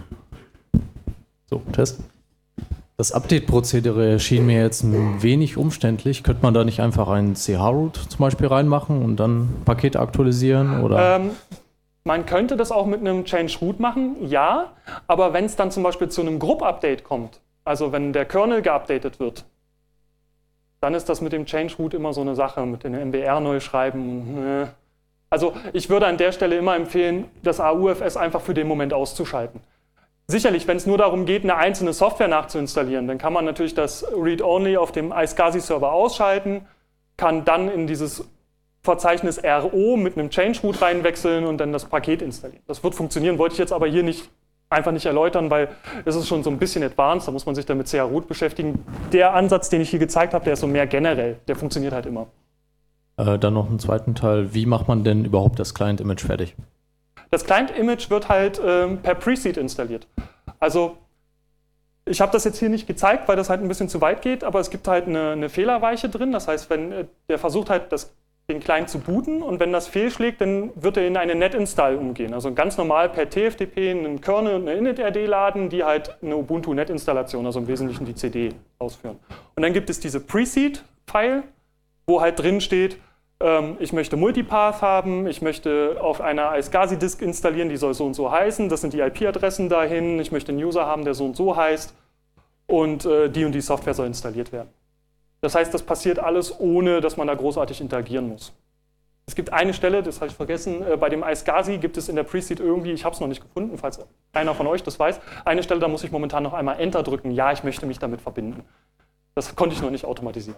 So, Test. Das Update-Prozedere schien mir jetzt ein wenig umständlich. Könnte man da nicht einfach einen C H-Root zum Beispiel reinmachen und dann Pakete aktualisieren? Oder? Ähm, man könnte das auch mit einem Change-Root machen, ja. Aber wenn es dann zum Beispiel zu einem Group-Update kommt, also wenn der Kernel geupdatet wird, dann ist das mit dem Change-Root immer so eine Sache, mit den M B R neu schreiben. Also ich würde an der Stelle immer empfehlen, das A U F S einfach für den Moment auszuschalten. Sicherlich, wenn es nur darum geht, eine einzelne Software nachzuinstallieren, dann kann man natürlich das Read-Only auf dem iSCSI-Server ausschalten, kann dann in dieses Verzeichnis R O mit einem Change-Root reinwechseln und dann das Paket installieren. Das wird funktionieren, wollte ich jetzt aber hier nicht einfach nicht erläutern, weil es ist schon so ein bisschen advanced, da muss man sich dann mit C H-Root beschäftigen. Der Ansatz, den ich hier gezeigt habe, der ist so mehr generell, der funktioniert halt immer. Äh, dann noch einen zweiten Teil, wie macht man denn überhaupt das Client-Image fertig? Das Client-Image wird halt ähm, per Preseed installiert. Also ich habe das jetzt hier nicht gezeigt, weil das halt ein bisschen zu weit geht, aber es gibt halt eine, eine Fehlerweiche drin. Das heißt, wenn äh, der versucht halt, das, den Client zu booten und wenn das fehlschlägt, dann wird er in eine Net-Install umgehen. Also ganz normal per T F T P einen Kernel und eine init-R D laden, die halt eine Ubuntu-Net-Installation, also im Wesentlichen die C D, ausführen. Und dann gibt es diese Preseed-File, wo halt drin steht, ähm, ich möchte Multipath haben, ich möchte auf einer iSCSI-Disk installieren, die soll so und so heißen, das sind die I P-Adressen dahin, ich möchte einen User haben, der so und so heißt und äh, die und die Software soll installiert werden. Das heißt, das passiert alles, ohne dass man da großartig interagieren muss. Es gibt eine Stelle, das habe ich vergessen, äh, bei dem iSCSI gibt es in der Preseed irgendwie, ich habe es noch nicht gefunden, falls einer von euch das weiß, eine Stelle, da muss ich momentan noch einmal Enter drücken, ja, ich möchte mich damit verbinden. Das konnte ich noch nicht automatisieren.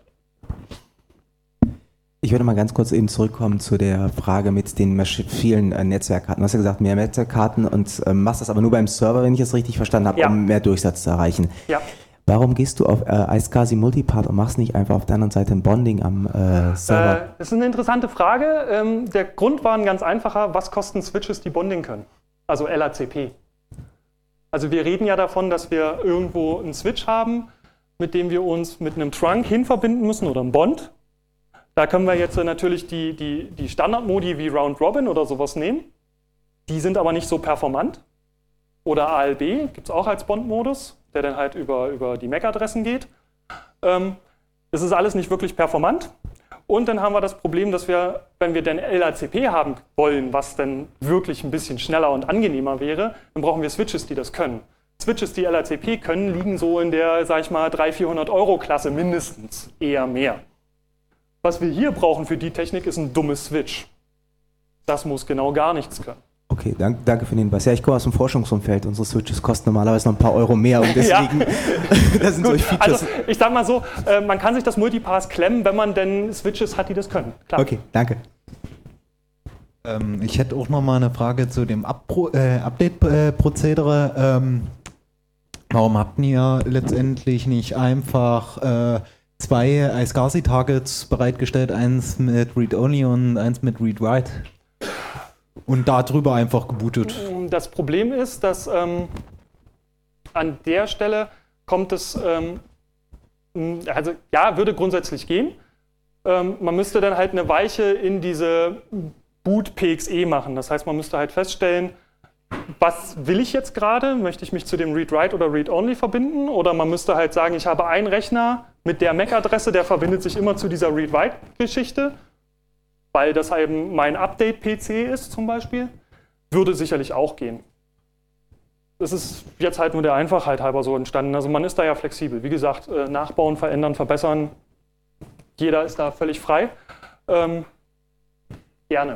Ich würde mal ganz kurz eben zurückkommen zu der Frage mit den vielen äh, Netzwerkkarten. Du hast ja gesagt, mehr Netzwerkkarten und äh, machst das aber nur beim Server, wenn ich das richtig verstanden habe, ja. um mehr Durchsatz zu erreichen. Ja. Warum gehst du auf äh, iSCSI Multipath und machst nicht einfach auf der anderen Seite ein Bonding am äh, Server? Äh, das ist eine interessante Frage. Ähm, der Grund war ein ganz einfacher. Was kosten Switches, die Bonding können? Also L A C P. Also wir reden ja davon, dass wir irgendwo einen Switch haben, mit dem wir uns mit einem Trunk hin verbinden müssen oder einem Bond. Da können wir jetzt natürlich die, die, die Standardmodi wie Round Robin oder sowas nehmen. Die sind aber nicht so performant. Oder A L B gibt es auch als Bond-Modus, der dann halt über, über die M A C-Adressen geht. Ähm, das ist alles nicht wirklich performant. Und dann haben wir das Problem, dass wir, wenn wir denn L A C P haben wollen, was dann wirklich ein bisschen schneller und angenehmer wäre, dann brauchen wir Switches, die das können. Switches, die L A C P können, liegen so in der, sag ich mal, dreihundert, vierhundert Euro Klasse mindestens, eher mehr. Was wir hier brauchen für die Technik ist ein dummes Switch. Das muss genau gar nichts können. Okay, danke, danke für den Hinweis. Ja, ich komme aus dem Forschungsumfeld. Unsere Switches kosten normalerweise noch ein paar Euro mehr und deswegen ja. das sind solche Features. Also ich sag mal so, äh, man kann sich das Multipath klemmen, wenn man denn Switches hat, die das können. Klar. Okay, danke. Ähm, ich hätte auch noch mal eine Frage zu dem Abpro- äh, Update-Prozedere. Ähm, warum habt ihr letztendlich nicht einfach äh, zwei iSCSI-Targets bereitgestellt, eins mit Read-Only und eins mit Read-Write? Und darüber einfach gebootet. Das Problem ist, dass ähm, an der Stelle kommt es, ähm, also ja, würde grundsätzlich gehen. Ähm, man müsste dann halt eine Weiche in diese Boot-P X E machen. Das heißt, man müsste halt feststellen, was will ich jetzt gerade? Möchte ich mich zu dem Read-Write oder Read-Only verbinden? Oder man müsste halt sagen, ich habe einen Rechner mit der M A C-Adresse, der verbindet sich immer zu dieser Read-Write-Geschichte, weil das eben mein Update-P C ist zum Beispiel, würde sicherlich auch gehen. Das ist jetzt halt nur der Einfachheit halber so entstanden. Also man ist da ja flexibel. Wie gesagt, äh, nachbauen, verändern, verbessern, jeder ist da völlig frei. Ähm, gerne.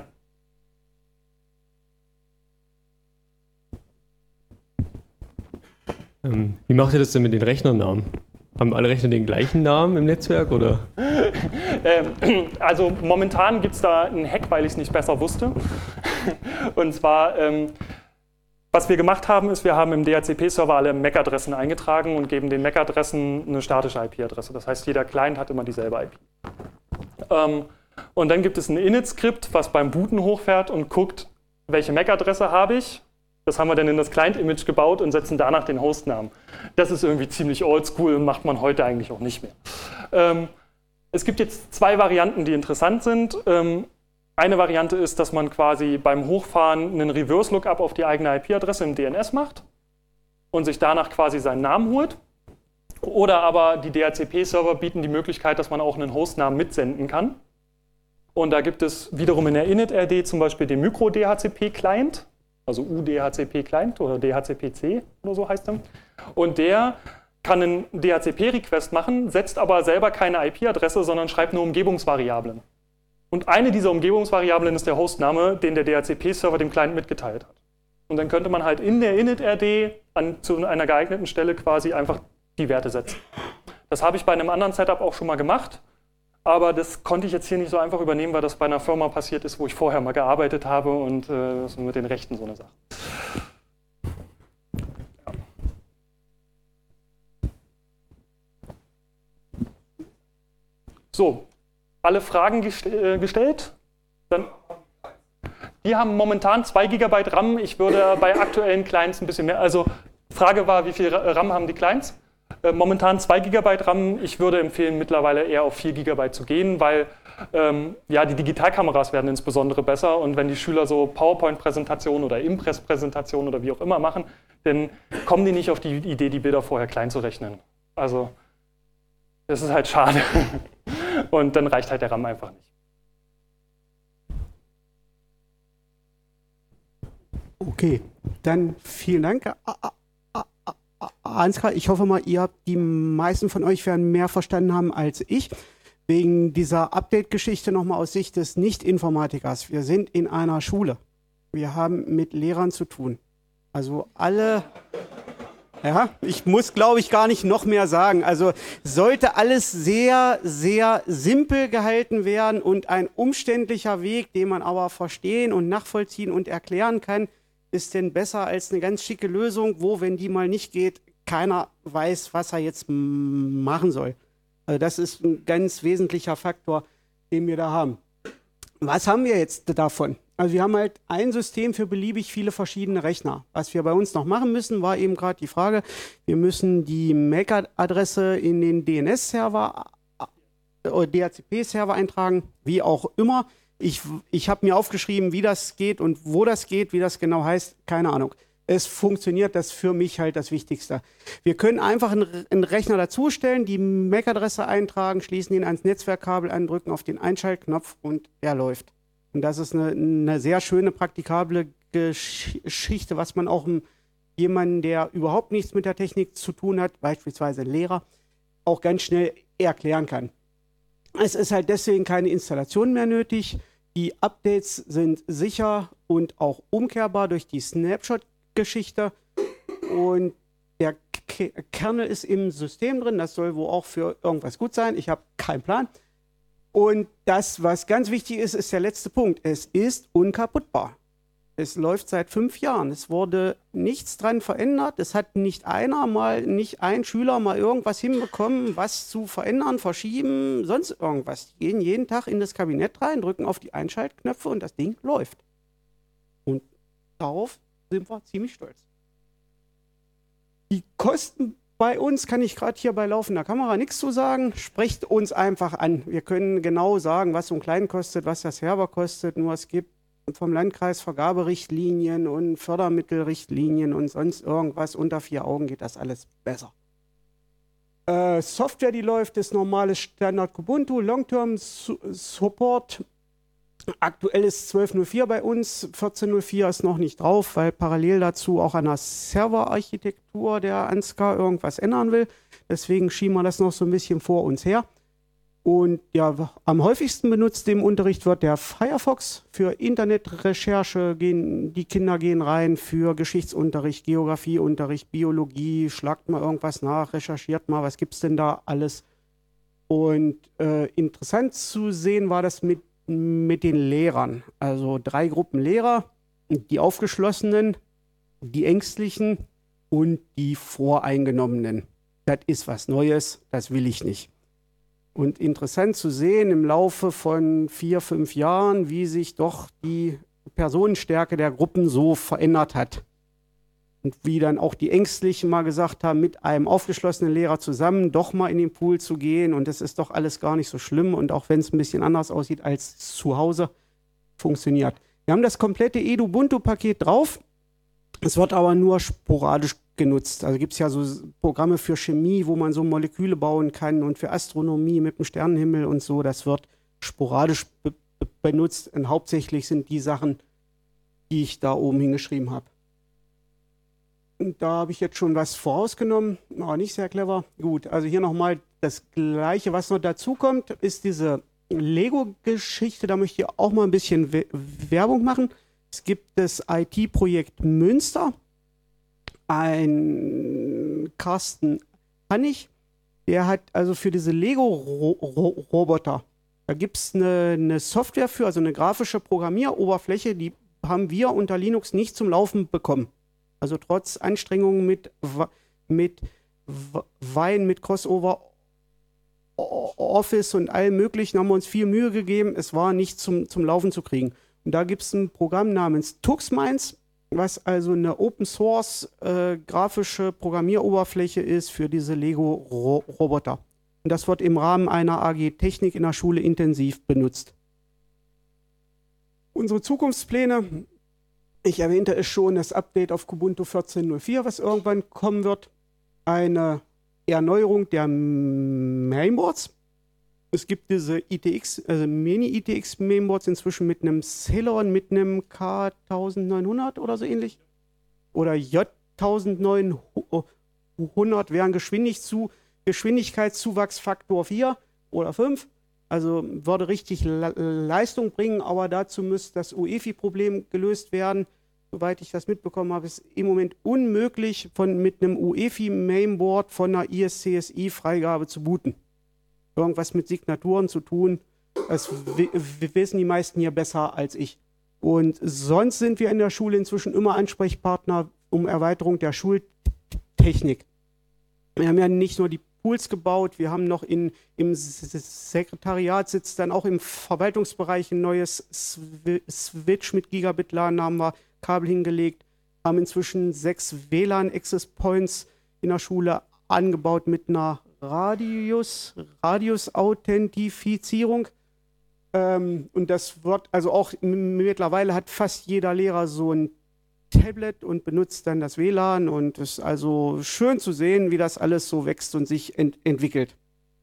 Ähm, wie macht ihr das denn mit den Rechnernamen? Haben alle Rechner den gleichen Namen im Netzwerk, oder? ähm, also momentan gibt es da einen Hack, weil ich es nicht besser wusste. Und zwar, ähm, was wir gemacht haben, ist, wir haben im D H C P-Server alle M A C-Adressen eingetragen und geben den M A C-Adressen eine statische I P-Adresse. Das heißt, jeder Client hat immer dieselbe I P. Ähm, und dann gibt es ein Init-Skript, was beim Booten hochfährt und guckt, welche M A C-Adresse habe ich. Das haben wir dann in das Client-Image gebaut und setzen danach den Hostnamen. Das ist irgendwie ziemlich oldschool und macht man heute eigentlich auch nicht mehr. Ähm, es gibt jetzt zwei Varianten, die interessant sind. Ähm, eine Variante ist, dass man quasi beim Hochfahren einen Reverse-Lookup auf die eigene I P-Adresse im D N S macht und sich danach quasi seinen Namen holt. Oder aber die D H C P-Server bieten die Möglichkeit, dass man auch einen Hostnamen mitsenden kann. Und da gibt es wiederum in der init-R D zum Beispiel den Micro-D H C P-Client. Also U D H C P Client oder D H C P C oder so heißt er. Und der kann einen D H C P-Request machen, setzt aber selber keine I P-Adresse, sondern schreibt nur Umgebungsvariablen. Und eine dieser Umgebungsvariablen ist der Hostname, den der D H C P-Server dem Client mitgeteilt hat. Und dann könnte man halt in der init-R D an, zu einer geeigneten Stelle quasi einfach die Werte setzen. Das habe ich bei einem anderen Setup auch schon mal gemacht. Aber das konnte ich jetzt hier nicht so einfach übernehmen, weil das bei einer Firma passiert ist, wo ich vorher mal gearbeitet habe und äh, das ist mit den Rechten so eine Sache. Ja. So, alle Fragen gest äh, gestellt? Dann, die haben momentan zwei Gigabyte RAM. Ich würde bei aktuellen Clients ein bisschen mehr, also Frage war, wie viel RAM haben die Clients? Äh, momentan zwei Gigabyte RAM. Ich würde empfehlen, mittlerweile eher auf vier Gigabyte zu gehen, weil ähm, ja, die Digitalkameras werden insbesondere besser. Und wenn die Schüler so PowerPoint-Präsentationen oder Impress-Präsentationen oder wie auch immer machen, dann kommen die nicht auf die Idee, die Bilder vorher klein zu rechnen. Also das ist halt schade. Und dann reicht halt der RAM einfach nicht. Okay, dann vielen Dank. Ansgar, ich hoffe mal, ihr habt, die meisten von euch werden mehr verstanden haben als ich. Wegen dieser Update-Geschichte nochmal aus Sicht des Nicht-Informatikers. Wir sind in einer Schule. Wir haben mit Lehrern zu tun. Also alle, ja, ich muss, glaube ich, gar nicht noch mehr sagen. Also sollte alles sehr, sehr simpel gehalten werden und ein umständlicher Weg, den man aber verstehen und nachvollziehen und erklären kann, ist denn besser als eine ganz schicke Lösung, wo, wenn die mal nicht geht, keiner weiß, was er jetzt machen soll. Also das ist ein ganz wesentlicher Faktor, den wir da haben. Was haben wir jetzt davon? Also wir haben halt ein System für beliebig viele verschiedene Rechner. Was wir bei uns noch machen müssen, war eben gerade die Frage, wir müssen die M A C-Adresse in den D N S-Server oder D H C P-Server eintragen, wie auch immer. Ich, ich habe mir aufgeschrieben, wie das geht und wo das geht, wie das genau heißt, keine Ahnung. Es funktioniert, das ist für mich halt das Wichtigste. Wir können einfach einen, einen Rechner dazustellen, die M A C-Adresse eintragen, schließen ihn ans Netzwerkkabel an, drücken auf den Einschaltknopf und er läuft. Und das ist eine, eine sehr schöne, praktikable Geschichte, was man auch jemanden, der überhaupt nichts mit der Technik zu tun hat, beispielsweise ein Lehrer, auch ganz schnell erklären kann. Es ist halt deswegen keine Installation mehr nötig. Die Updates sind sicher und auch umkehrbar durch die Snapshot-Geschichte. Und der K- Kernel ist im System drin. Das soll wohl auch für irgendwas gut sein. Ich habe keinen Plan. Und das, was ganz wichtig ist, ist der letzte Punkt. Es ist unkaputtbar. Es läuft seit fünf Jahren. Es wurde nichts dran verändert. Es hat nicht einer mal, nicht ein Schüler mal irgendwas hinbekommen, was zu verändern, verschieben, sonst irgendwas. Die gehen jeden Tag in das Kabinett rein, drücken auf die Einschaltknöpfe und das Ding läuft. Und darauf sind wir ziemlich stolz. Die Kosten bei uns kann ich gerade hier bei laufender Kamera nichts zu sagen. Sprecht uns einfach an. Wir können genau sagen, was so ein Klein kostet, was der Server kostet. Nur es gibt vom Landkreis Vergaberichtlinien und Fördermittelrichtlinien und sonst irgendwas. Unter vier Augen geht das alles besser. Äh, Software, die läuft, ist normales Standard Kubuntu, Long-Term Support. Aktuell ist zwölf null vier bei uns, vierzehn null vier ist noch nicht drauf, weil parallel dazu auch an der Serverarchitektur der Ansgar irgendwas ändern will. Deswegen schieben wir das noch so ein bisschen vor uns her. Und ja, am häufigsten benutzt im Unterricht wird der Firefox. Für Internetrecherche gehen die Kinder gehen rein, für Geschichtsunterricht, Geografieunterricht, Biologie, schlagt mal irgendwas nach, recherchiert mal, was gibt's denn da alles. Und äh, interessant zu sehen war das mit, mit den Lehrern. Also drei Gruppen Lehrer, die Aufgeschlossenen, die Ängstlichen und die Voreingenommenen. Das ist was Neues, das will ich nicht. Und interessant zu sehen im Laufe von vier, fünf Jahren, wie sich doch die Personenstärke der Gruppen so verändert hat. Und wie dann auch die Ängstlichen mal gesagt haben, mit einem aufgeschlossenen Lehrer zusammen doch mal in den Pool zu gehen. Und das ist doch alles gar nicht so schlimm. Und auch wenn es ein bisschen anders aussieht als zu Hause, funktioniert. Wir haben das komplette Edubuntu-Paket drauf. Es wird aber nur sporadisch genutzt. Also gibt es ja so Programme für Chemie, wo man so Moleküle bauen kann und für Astronomie mit dem Sternenhimmel und so. Das wird sporadisch be- be- benutzt. Und hauptsächlich sind die Sachen, die ich da oben hingeschrieben habe. Und da habe ich jetzt schon was vorausgenommen. Oh, nicht sehr clever. Gut, also hier nochmal das Gleiche, was noch dazu kommt, ist diese Lego-Geschichte. Da möchte ich auch mal ein bisschen We- Werbung machen. Es gibt das I T-Projekt Münster. Ein Carsten Hannig, der hat also für diese Lego-Roboter, da gibt es eine, eine Software für, also eine grafische Programmieroberfläche, die haben wir unter Linux nicht zum Laufen bekommen. Also trotz Anstrengungen mit, mit Wine, mit Crossover Office und allem Möglichen haben wir uns viel Mühe gegeben, es war nicht zum, zum Laufen zu kriegen. Und da gibt es ein Programm namens Tuxminds. was also eine Open Source äh, grafische Programmieroberfläche ist für diese Lego-Roboter. Und das wird im Rahmen einer A G Technik in der Schule intensiv benutzt. Unsere Zukunftspläne, ich erwähnte es schon, das Update auf Kubuntu vierzehn Punkt null vier, was irgendwann kommen wird, eine Erneuerung der Mainboards. Es gibt diese I T X, also Mini-I T X-Mainboards inzwischen mit einem Celeron, mit einem K neunzehnhundert oder so ähnlich. Oder J neunzehnhundert wären Geschwindig zu, Geschwindigkeitszuwachsfaktor vier oder fünf. Also würde richtig Le Leistung bringen, aber dazu müsste das U E F I-Problem gelöst werden. Soweit ich das mitbekommen habe, ist im Moment unmöglich, von, mit einem U E F I-Mainboard von einer I S C S I-Freigabe zu booten. Irgendwas mit Signaturen zu tun, das wissen die meisten hier besser als ich. Und sonst sind wir in der Schule inzwischen immer Ansprechpartner um Erweiterung der Schultechnik. Wir haben ja nicht nur die Pools gebaut, wir haben noch in, im Sekretariat sitzt dann auch im Verwaltungsbereich ein neues Switch mit Gigabit-LAN, haben wir Kabel hingelegt, haben inzwischen sechs W L A N-Access Points in der Schule angebaut mit einer Radius, Radius-Authentifizierung. Ähm, und das wird, also auch mittlerweile hat fast jeder Lehrer so ein Tablet und benutzt dann das W L A N und es ist also schön zu sehen, wie das alles so wächst und sich ent entwickelt.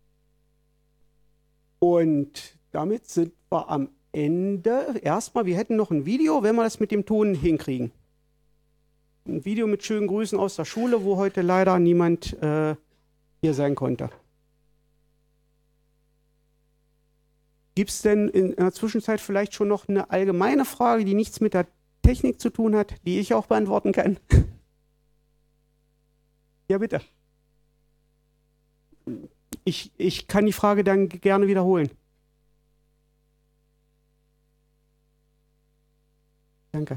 Und damit sind wir am Ende. Erstmal, wir hätten noch ein Video, wenn wir das mit dem Ton hinkriegen. Ein Video mit schönen Grüßen aus der Schule, wo heute leider niemand äh, hier sein konnte. Gibt es denn in der Zwischenzeit vielleicht schon noch eine allgemeine Frage, die nichts mit der Technik zu tun hat, die ich auch beantworten kann? Ja, bitte. Ich, ich kann die Frage dann gerne wiederholen. Danke.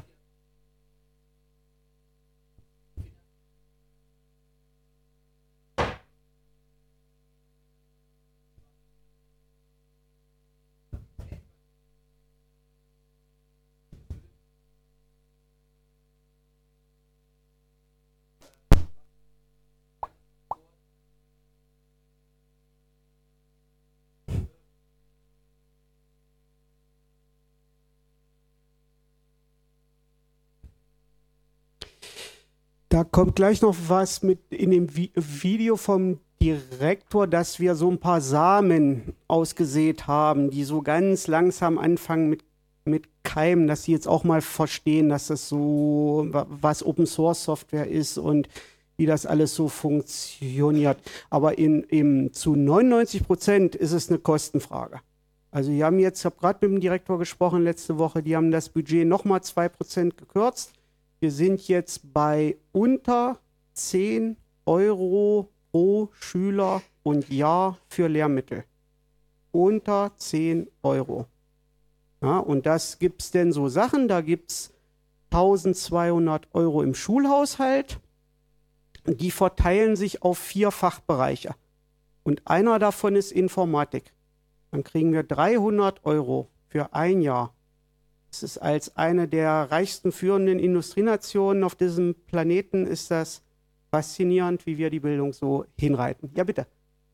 Da kommt gleich noch was mit in dem Vi- Video vom Direktor, dass wir so ein paar Samen ausgesät haben, die so ganz langsam anfangen mit, mit Keimen, dass sie jetzt auch mal verstehen, dass das so, was Open Source Software ist und wie das alles so funktioniert. Aber in, in, zu neunundneunzig Prozent ist es eine Kostenfrage. Also die haben jetzt, ich habe gerade mit dem Direktor gesprochen letzte Woche, die haben das Budget nochmal zwei Prozent gekürzt. Wir sind jetzt bei unter zehn Euro pro Schüler und Jahr für Lehrmittel. Unter zehn Euro. Ja, und das gibt es denn so Sachen, da gibt es eintausendzweihundert Euro im Schulhaushalt. Die verteilen sich auf vier Fachbereiche. Und einer davon ist Informatik. Dann kriegen wir dreihundert Euro für ein Jahr. Das ist als eine der reichsten führenden Industrienationen auf diesem Planeten ist das faszinierend, wie wir die Bildung so hinreiten. Ja, bitte.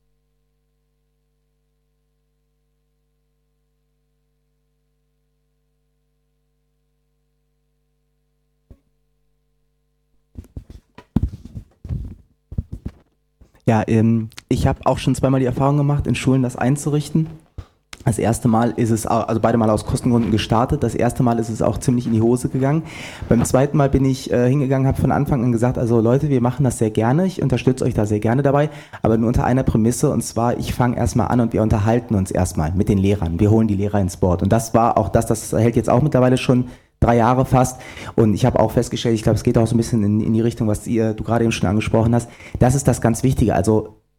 Ja, ähm, ich habe auch schon zweimal die Erfahrung gemacht, in Schulen das einzurichten. Das erste Mal ist es, also beide Mal aus Kostengründen gestartet. Das erste Mal ist es auch ziemlich in die Hose gegangen. Beim zweiten Mal bin ich äh, hingegangen, habe von Anfang an gesagt, also Leute, wir machen das sehr gerne. Ich unterstütze euch da sehr gerne dabei, aber nur unter einer Prämisse. Und zwar, ich fange erstmal an und wir unterhalten uns erstmal mit den Lehrern. Wir holen die Lehrer ins Board. Und das war auch das, das hält jetzt auch mittlerweile schon drei Jahre fast. Und ich habe auch festgestellt, ich glaube, es geht auch so ein bisschen in, in die Richtung, was ihr, du gerade eben schon angesprochen hast. Das ist das ganz Wichtige. Also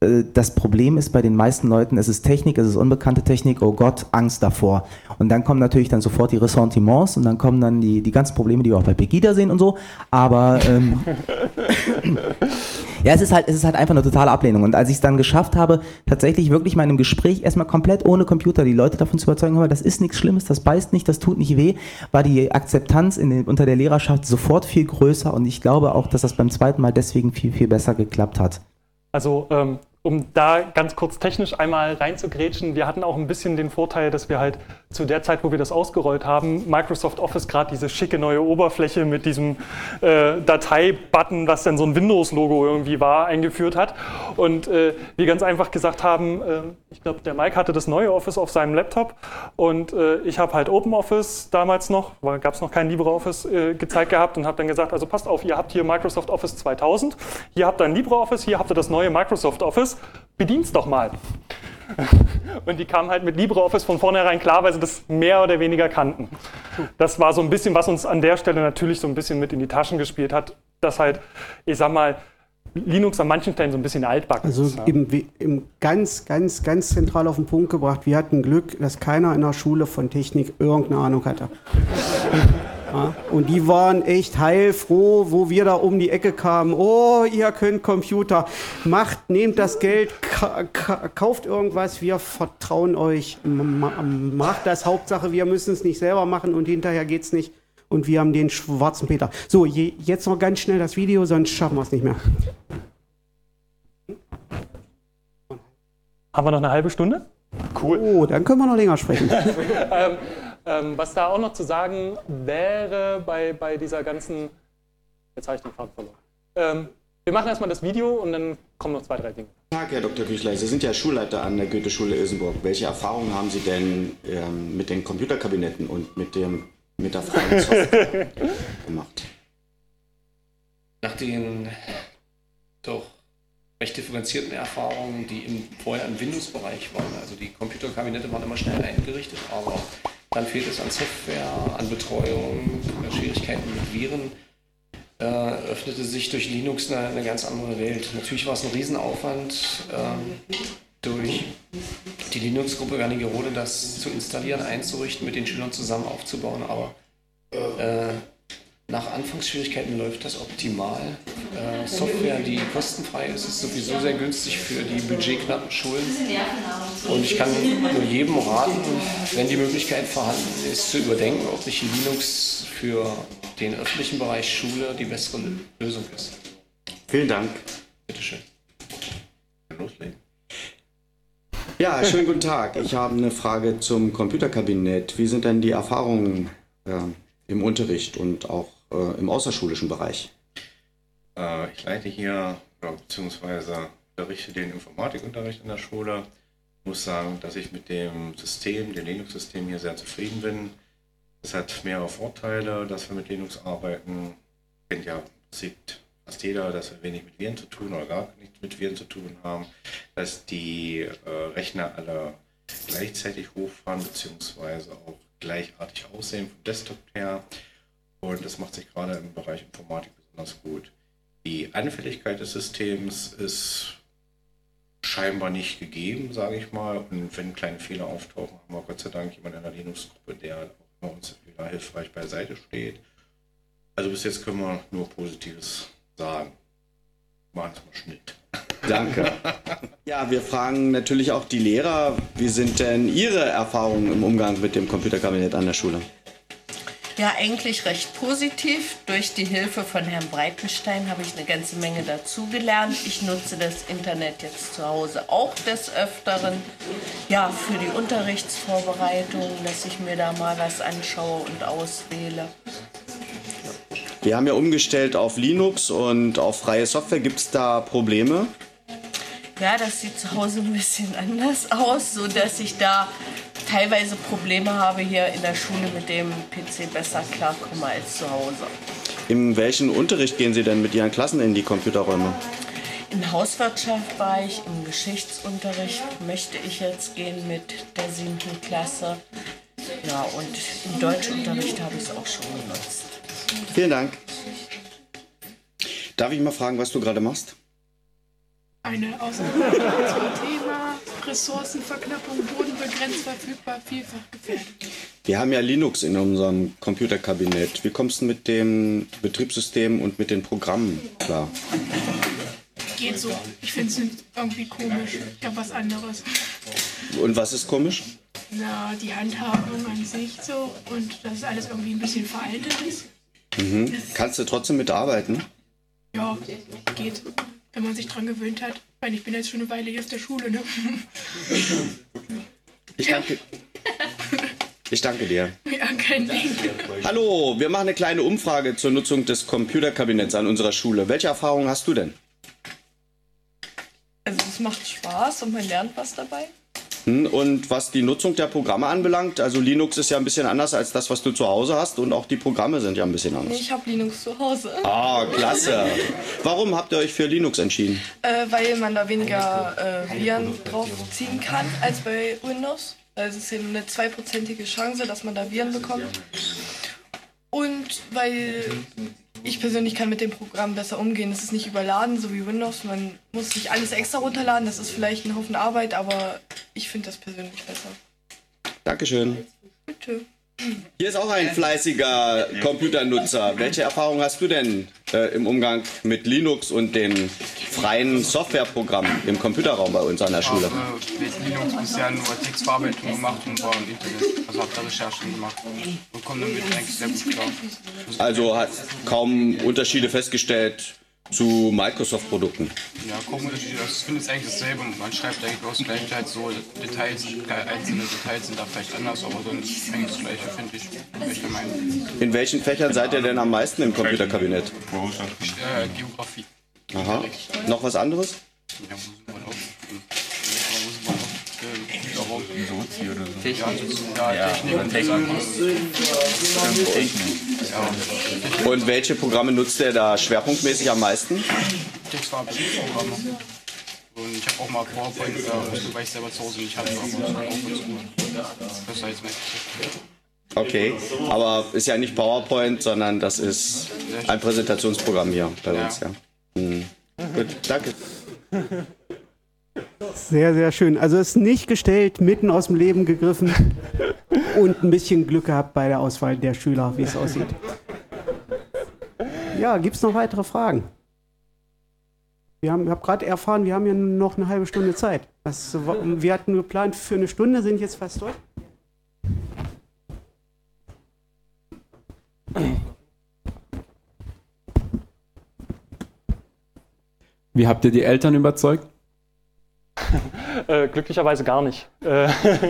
äh, das Problem ist bei den meisten Leuten, es ist Technik, es ist unbekannte Technik, oh Gott, Angst davor. Und dann kommen natürlich dann sofort die Ressentiments und dann kommen dann die, die ganzen Probleme, die wir auch bei Pegida sehen und so. Aber ähm, ja, es ist halt, es ist halt einfach eine totale Ablehnung. Und als ich es dann geschafft habe, tatsächlich wirklich mal in einem Gespräch erstmal komplett ohne Computer die Leute davon zu überzeugen, hör mal, das ist nichts Schlimmes, das beißt nicht, das tut nicht weh, war die Akzeptanz in den, unter der Lehrerschaft sofort viel größer und ich glaube auch, dass das beim zweiten Mal deswegen viel, viel besser geklappt hat. Also ähm, um da ganz kurz technisch einmal reinzugrätschen, wir hatten auch ein bisschen den Vorteil, dass wir halt zu der Zeit, wo wir das ausgerollt haben, Microsoft Office gerade diese schicke neue Oberfläche mit diesem äh, Datei-Button, was dann so ein Windows-Logo irgendwie war, eingeführt hat. Und äh, wir ganz einfach gesagt haben, äh, ich glaube, der Mike hatte das neue Office auf seinem Laptop und äh, ich habe halt OpenOffice damals noch, weil gab es noch kein LibreOffice, äh, gezeigt gehabt und habe dann gesagt, also passt auf, ihr habt hier Microsoft Office zweitausend, hier habt ihr ein LibreOffice, hier habt ihr das neue Microsoft Office, bedien's doch mal. Und die kamen halt mit LibreOffice von vornherein klar, weil sie das mehr oder weniger kannten. Das war so ein bisschen, was uns an der Stelle natürlich so ein bisschen mit in die Taschen gespielt hat, dass halt, ich sag mal, Linux an manchen Stellen so ein bisschen altbacken also ist. Ja. im, im ganz, ganz, ganz zentral auf den Punkt gebracht, wir hatten Glück, dass keiner in der Schule von Technik irgendeine Ahnung hatte. Ja, und die waren echt heilfroh, wo wir da um die Ecke kamen. Oh, ihr könnt Computer. Macht, nehmt das Geld, ka ka kauft irgendwas, wir vertrauen euch. M macht das, Hauptsache, wir müssen es nicht selber machen und hinterher geht's nicht. Und wir haben den schwarzen Peter. So, je, jetzt noch ganz schnell das Video, sonst schaffen wir es nicht mehr. Haben wir noch eine halbe Stunde? Cool. Oh, dann können wir noch länger sprechen. ähm, ähm, was da auch noch zu sagen wäre bei, bei dieser ganzen... Jetzt habe ich den Faden verloren. Ähm, wir machen erstmal das Video und dann kommen noch zwei, drei Dinge. Guten Tag, Herr Doktor Küchler. Sie sind ja Schulleiter an der Goethe-Schule Ilsenburg. Welche Erfahrungen haben Sie denn ähm, mit den Computerkabinetten und mit, dem, mit der freien Software gemacht? Nach den doch recht differenzierten Erfahrungen, die im, vorher im Windows-Bereich waren, also die Computerkabinette waren immer schnell eingerichtet, aber dann fehlt es an Software, an Betreuung, Schwierigkeiten mit Viren, äh, öffnete sich durch Linux eine, eine ganz andere Welt. Natürlich war es ein Riesenaufwand, äh, durch die Linux-Gruppe Wernigerode das zu installieren, einzurichten, mit den Schülern zusammen aufzubauen, aber äh, nach Anfangsschwierigkeiten läuft das optimal. Äh, Software, die kostenfrei ist, ist sowieso sehr günstig für die budgetknappen Schulen. Und ich kann nur jedem raten, wenn die Möglichkeit vorhanden ist, zu überdenken, ob nicht Linux für den öffentlichen Bereich Schule die bessere Lösung ist. Vielen Dank. Bitteschön. Loslegen. Ja, schönen guten Tag. Ich habe eine Frage zum Computerkabinett. Wie sind denn die Erfahrungen ja, im Unterricht und auch äh, im außerschulischen Bereich? Äh, ich leite hier, oder beziehungsweise unterrichte den Informatikunterricht in der Schule. Ich muss sagen, dass ich mit dem System, dem Linux-System hier sehr zufrieden bin. Es hat mehrere Vorteile, dass wir mit Linux arbeiten. Kennt ja im Prinzip fast jeder, dass wir wenig mit Viren zu tun oder gar nichts mit Viren zu tun haben. Dass die äh, Rechner alle gleichzeitig hochfahren, beziehungsweise auch gleichartig aussehen vom Desktop her. Und das macht sich gerade im Bereich Informatik besonders gut. Die Anfälligkeit des Systems ist scheinbar nicht gegeben, sage ich mal. Und wenn kleine Fehler auftauchen, haben wir Gott sei Dank jemanden in der Linux-Gruppe, der auch bei uns wieder hilfreich beiseite steht. Also bis jetzt können wir nur Positives sagen. Machen es mal Schnitt. Danke. Ja, wir fragen natürlich auch die Lehrer, wie sind denn Ihre Erfahrungen im Umgang mit dem Computerkabinett an der Schule? Ja, eigentlich recht positiv. Durch die Hilfe von Herrn Breitenstein habe ich eine ganze Menge dazugelernt. Ich nutze das Internet jetzt zu Hause auch des Öfteren. Ja, für die Unterrichtsvorbereitung, dass ich mir da mal was anschaue und auswähle. Wir haben ja umgestellt auf Linux und auf freie Software. Gibt es da Probleme? Ja, das sieht zu Hause ein bisschen anders aus, sodass ich da teilweise Probleme habe, hier in der Schule mit dem P C besser klarkomme als zu Hause. In welchen Unterricht gehen Sie denn mit Ihren Klassen in die Computerräume? Im Hauswirtschaftsbereich, im Geschichtsunterricht möchte ich jetzt gehen mit der siebten Klasse. Ja, und im Deutschunterricht habe ich es auch schon genutzt. Vielen Dank. Darf ich mal fragen, was du gerade machst? Eine Aussage zum Thema Ressourcenverknappung, bodenbegrenzt verfügbar, vielfach gefährdet. Wir haben ja Linux in unserem Computerkabinett. Wie kommst du mit dem Betriebssystem und mit den Programmen klar? Geht so. Ich finde es irgendwie komisch. Ich habe was anderes. Und was ist komisch? Na, die Handhabung an sich so und dass alles irgendwie ein bisschen veraltet ist. Mhm. Kannst du trotzdem mitarbeiten? Ja, geht. Wenn man sich dran gewöhnt hat. Ich meine, ich bin jetzt schon eine Weile hier auf der Schule, ne? Ich danke, ich danke dir. Ja, kein Ding. Hallo, wir machen eine kleine Umfrage zur Nutzung des Computerkabinetts an unserer Schule. Welche Erfahrungen hast du denn? Also es macht Spaß und man lernt was dabei. Und was die Nutzung der Programme anbelangt, also Linux ist ja ein bisschen anders als das, was du zu Hause hast und auch die Programme sind ja ein bisschen anders. Ich habe Linux zu Hause. Ah, klasse. Warum habt ihr euch für Linux entschieden? Äh, weil man da weniger äh, Viren draufziehen kann als bei Windows. Also es ist eben eine zweiprozentige Chance, dass man da Viren bekommt. Und weil ich persönlich kann mit dem Programm besser umgehen. Es ist nicht überladen, so wie Windows. Man muss nicht alles extra runterladen. Das ist vielleicht ein Haufen Arbeit, aber ich finde das persönlich besser. Dankeschön. Bitte. Hier ist auch ein fleißiger Computernutzer. Welche Erfahrung hast du denn äh, im Umgang mit Linux und den freien Softwareprogrammen im Computerraum bei uns an der Schule? Ich habe äh, mit Linux bisher nur Textverarbeitung gemacht und war im Internet, also habe da Recherchen gemacht und komme damit eigentlich sehr gut klar. Also hat kaum Unterschiede festgestellt zu Microsoft-Produkten. Ja, kaum Unterschiede. Also ich finde es eigentlich dasselbe. Man schreibt eigentlich bloß gleich halt so Details, einzelne Details sind da vielleicht anders, aber dann ist es eigentlich das Gleiche, finde ich. Ich meine. In welchen Fächern seid ihr denn am meisten im Computerkabinett? Äh, Geografie. Aha. Noch was anderes? Ja, muss man auch. Muss man auch. Sozi oder so. Technik. Ja, ja, Technik. Technik. Und welche Programme nutzt ihr da schwerpunktmäßig am meisten? Textverarbeitungsprogramme. Und ich habe auch mal PowerPoint, äh, weil ich selber zu Hause nicht hatte, aber das ist auch ganz gut. Besser als Microsoft. Okay, aber ist ja nicht PowerPoint, sondern das ist ein Präsentationsprogramm hier bei uns, ja. Mhm. Gut, danke. Sehr, sehr schön. Also ist nicht gestellt, mitten aus dem Leben gegriffen und ein bisschen Glück gehabt bei der Auswahl der Schüler, wie es aussieht. Ja, gibt es noch weitere Fragen? Wir haben, ich habe gerade erfahren, wir haben ja noch eine halbe Stunde Zeit. Das, wir hatten geplant für eine Stunde, sind jetzt fast durch. Wie habt ihr die Eltern überzeugt? äh, glücklicherweise gar nicht. Äh,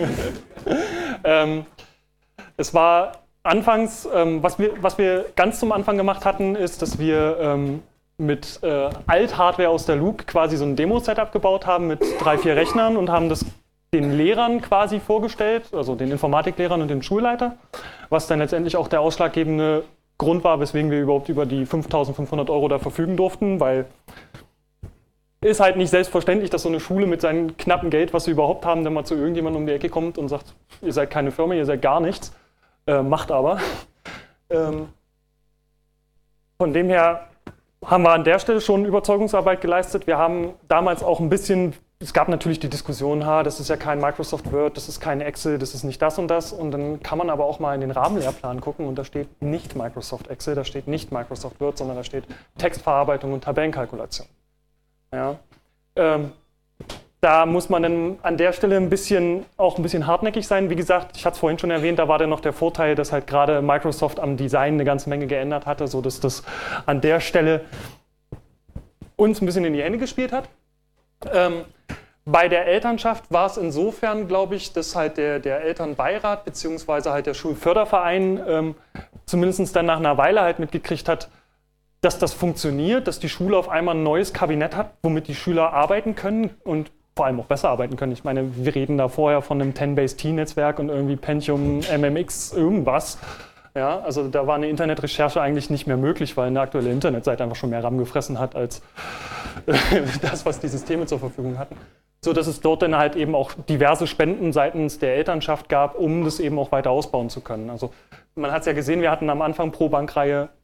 ähm, es war anfangs, ähm, was, wir, was wir ganz zum Anfang gemacht hatten, ist, dass wir ähm, mit äh, Alt-Hardware aus der Luke quasi so ein Demo-Setup gebaut haben mit drei, vier Rechnern und haben das den Lehrern quasi vorgestellt, also den Informatiklehrern und den Schulleiter, was dann letztendlich auch der ausschlaggebende Grund war, weswegen wir überhaupt über die fünftausendfünfhundert Euro da verfügen durften, weil ist halt nicht selbstverständlich, dass so eine Schule mit seinem knappen Geld, was sie überhaupt haben, dann mal zu irgendjemandem um die Ecke kommt und sagt, ihr seid keine Firma, ihr seid gar nichts, äh, macht aber. Ähm, von dem her haben wir an der Stelle schon Überzeugungsarbeit geleistet. Wir haben damals auch ein bisschen, es gab natürlich die Diskussion, ha, das ist ja kein Microsoft Word, das ist kein Excel, das ist nicht das und das. Und dann kann man aber auch mal in den Rahmenlehrplan gucken und da steht nicht Microsoft Excel, da steht nicht Microsoft Word, sondern da steht Textverarbeitung und Tabellenkalkulation. Ja, ähm, da muss man dann an der Stelle ein bisschen, auch ein bisschen hartnäckig sein. Wie gesagt, ich hatte es vorhin schon erwähnt, da war dann noch der Vorteil, dass halt gerade Microsoft am Design eine ganze Menge geändert hatte, sodass das an der Stelle uns ein bisschen in die Hände gespielt hat. Ähm, bei der Elternschaft war es insofern, glaube ich, dass halt der, der Elternbeirat bzw. halt der Schulförderverein ähm, zumindest dann nach einer Weile halt mitgekriegt hat, dass das funktioniert, dass die Schule auf einmal ein neues Kabinett hat, womit die Schüler arbeiten können und vor allem auch besser arbeiten können. Ich meine, wir reden da vorher von einem zehn-Base-T-Netzwerk und irgendwie Pentium, M M X, irgendwas. Ja, also da war eine Internetrecherche eigentlich nicht mehr möglich, weil eine aktuelle Internetseite einfach schon mehr RAM gefressen hat als das, was die Systeme zur Verfügung hatten. So dass es dort dann halt eben auch diverse Spenden seitens der Elternschaft gab, um das eben auch weiter ausbauen zu können. Also man hat es ja gesehen, wir hatten am Anfang pro Bankreihe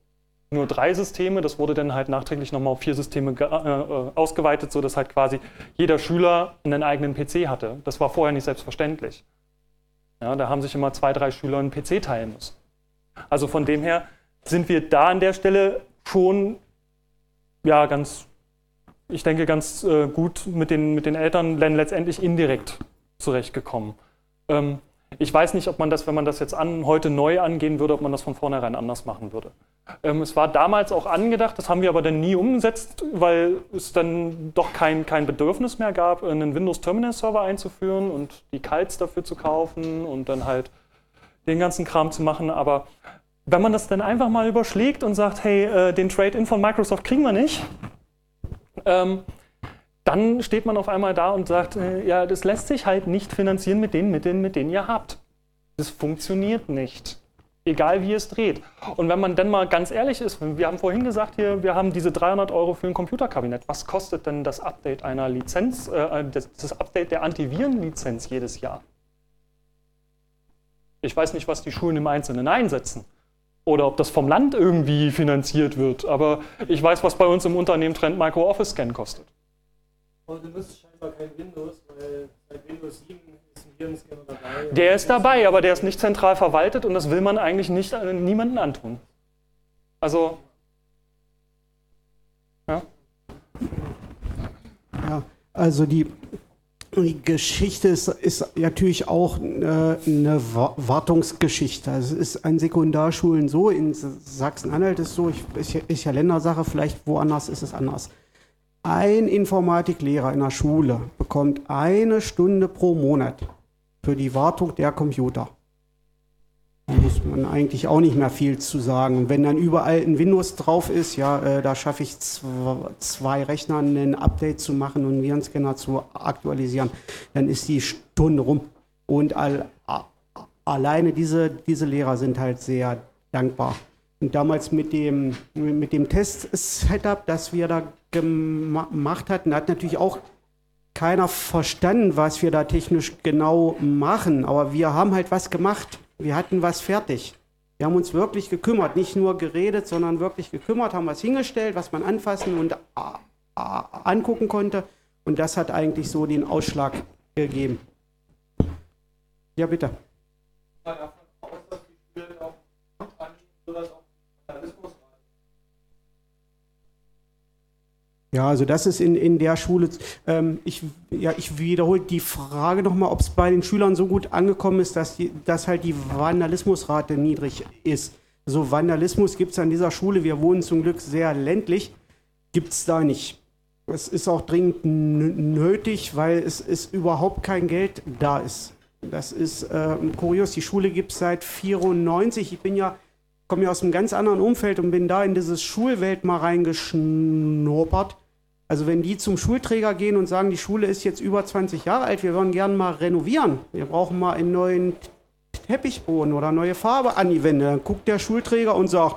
nur drei Systeme. Das wurde dann halt nachträglich nochmal auf vier Systeme ge- äh, ausgeweitet, sodass halt quasi jeder Schüler einen eigenen P C hatte. Das war vorher nicht selbstverständlich. Ja, da haben sich immer zwei, drei Schüler einen P C teilen müssen. Also von dem her sind wir da an der Stelle schon, ja, ganz, ich denke, ganz äh, gut mit den, mit den Eltern letztendlich indirekt zurechtgekommen. Ähm, ich weiß nicht, ob man das, wenn man das jetzt an, heute neu angehen würde, ob man das von vornherein anders machen würde. Ähm, es war damals auch angedacht, das haben wir aber dann nie umgesetzt, weil es dann doch kein, kein Bedürfnis mehr gab, einen Windows-Terminal-Server einzuführen und die C A Ls dafür zu kaufen und dann halt den ganzen Kram zu machen. Aber wenn man das dann einfach mal überschlägt und sagt, hey, äh, den Trade-in von Microsoft kriegen wir nicht, ähm, dann steht man auf einmal da und sagt, äh, ja, das lässt sich halt nicht finanzieren mit den Mitteln, mit denen ihr habt. Das funktioniert nicht. Egal wie es dreht. Und wenn man dann mal ganz ehrlich ist, wir haben vorhin gesagt, hier, wir haben diese dreihundert Euro für ein Computerkabinett. Was kostet denn das Update einer Lizenz, äh, das, das Update der Antivirenlizenz jedes Jahr? Ich weiß nicht, was die Schulen im Einzelnen einsetzen. Oder ob das vom Land irgendwie finanziert wird. Aber ich weiß, was bei uns im Unternehmen Trend Micro Office Scan kostet. Aber du nutzt scheinbar kein Windows, weil seit Windows sieben ist ein Virenscanner dabei. Der ist dabei, aber der ist nicht zentral verwaltet und das will man eigentlich nicht äh, niemandem antun. Also, ja. Ja, also die, die Geschichte ist, ist natürlich auch äh, eine Wartungsgeschichte. Also es ist an Sekundarschulen so, in Sachsen-Anhalt ist so, ich, ist, ja, ist ja Ländersache, vielleicht woanders ist es anders. Ein Informatiklehrer in der Schule bekommt eine Stunde pro Monat für die Wartung der Computer. Da muss man eigentlich auch nicht mehr viel zu sagen. Und wenn dann überall ein Windows drauf ist, ja, äh, da schaffe ich zwei, zwei Rechnern ein Update zu machen und einen Virenscanner zu aktualisieren, dann ist die Stunde rum. Und all, a, alleine diese, diese Lehrer sind halt sehr dankbar. Und damals mit dem, mit dem Test-Setup, das wir da gemacht hatten, hat natürlich auch keiner verstanden, was wir da technisch genau machen. Aber wir haben halt was gemacht. Wir hatten was fertig. Wir haben uns wirklich gekümmert, nicht nur geredet, sondern wirklich gekümmert, haben was hingestellt, was man anfassen und angucken konnte. Und das hat eigentlich so den Ausschlag gegeben. Ja, bitte. Ja, also das ist in, in der Schule, ähm, ich, ja, ich wiederhole die Frage nochmal, ob es bei den Schülern so gut angekommen ist, dass, die, dass halt die Vandalismusrate niedrig ist. So Vandalismus gibt es an dieser Schule, wir wohnen zum Glück sehr ländlich, gibt es da nicht. Es ist auch dringend nötig, weil es ist überhaupt kein Geld da ist. Das ist äh, kurios, die Schule gibt es seit vierundneunzig, ich bin ja komme ja aus einem ganz anderen Umfeld und bin da in dieses Schulwelt mal reingeschnuppert. Also wenn die zum Schulträger gehen und sagen, die Schule ist jetzt über zwanzig Jahre alt, wir wollen gerne mal renovieren, wir brauchen mal einen neuen Teppichboden oder neue Farbe an die Wände, dann guckt der Schulträger und sagt,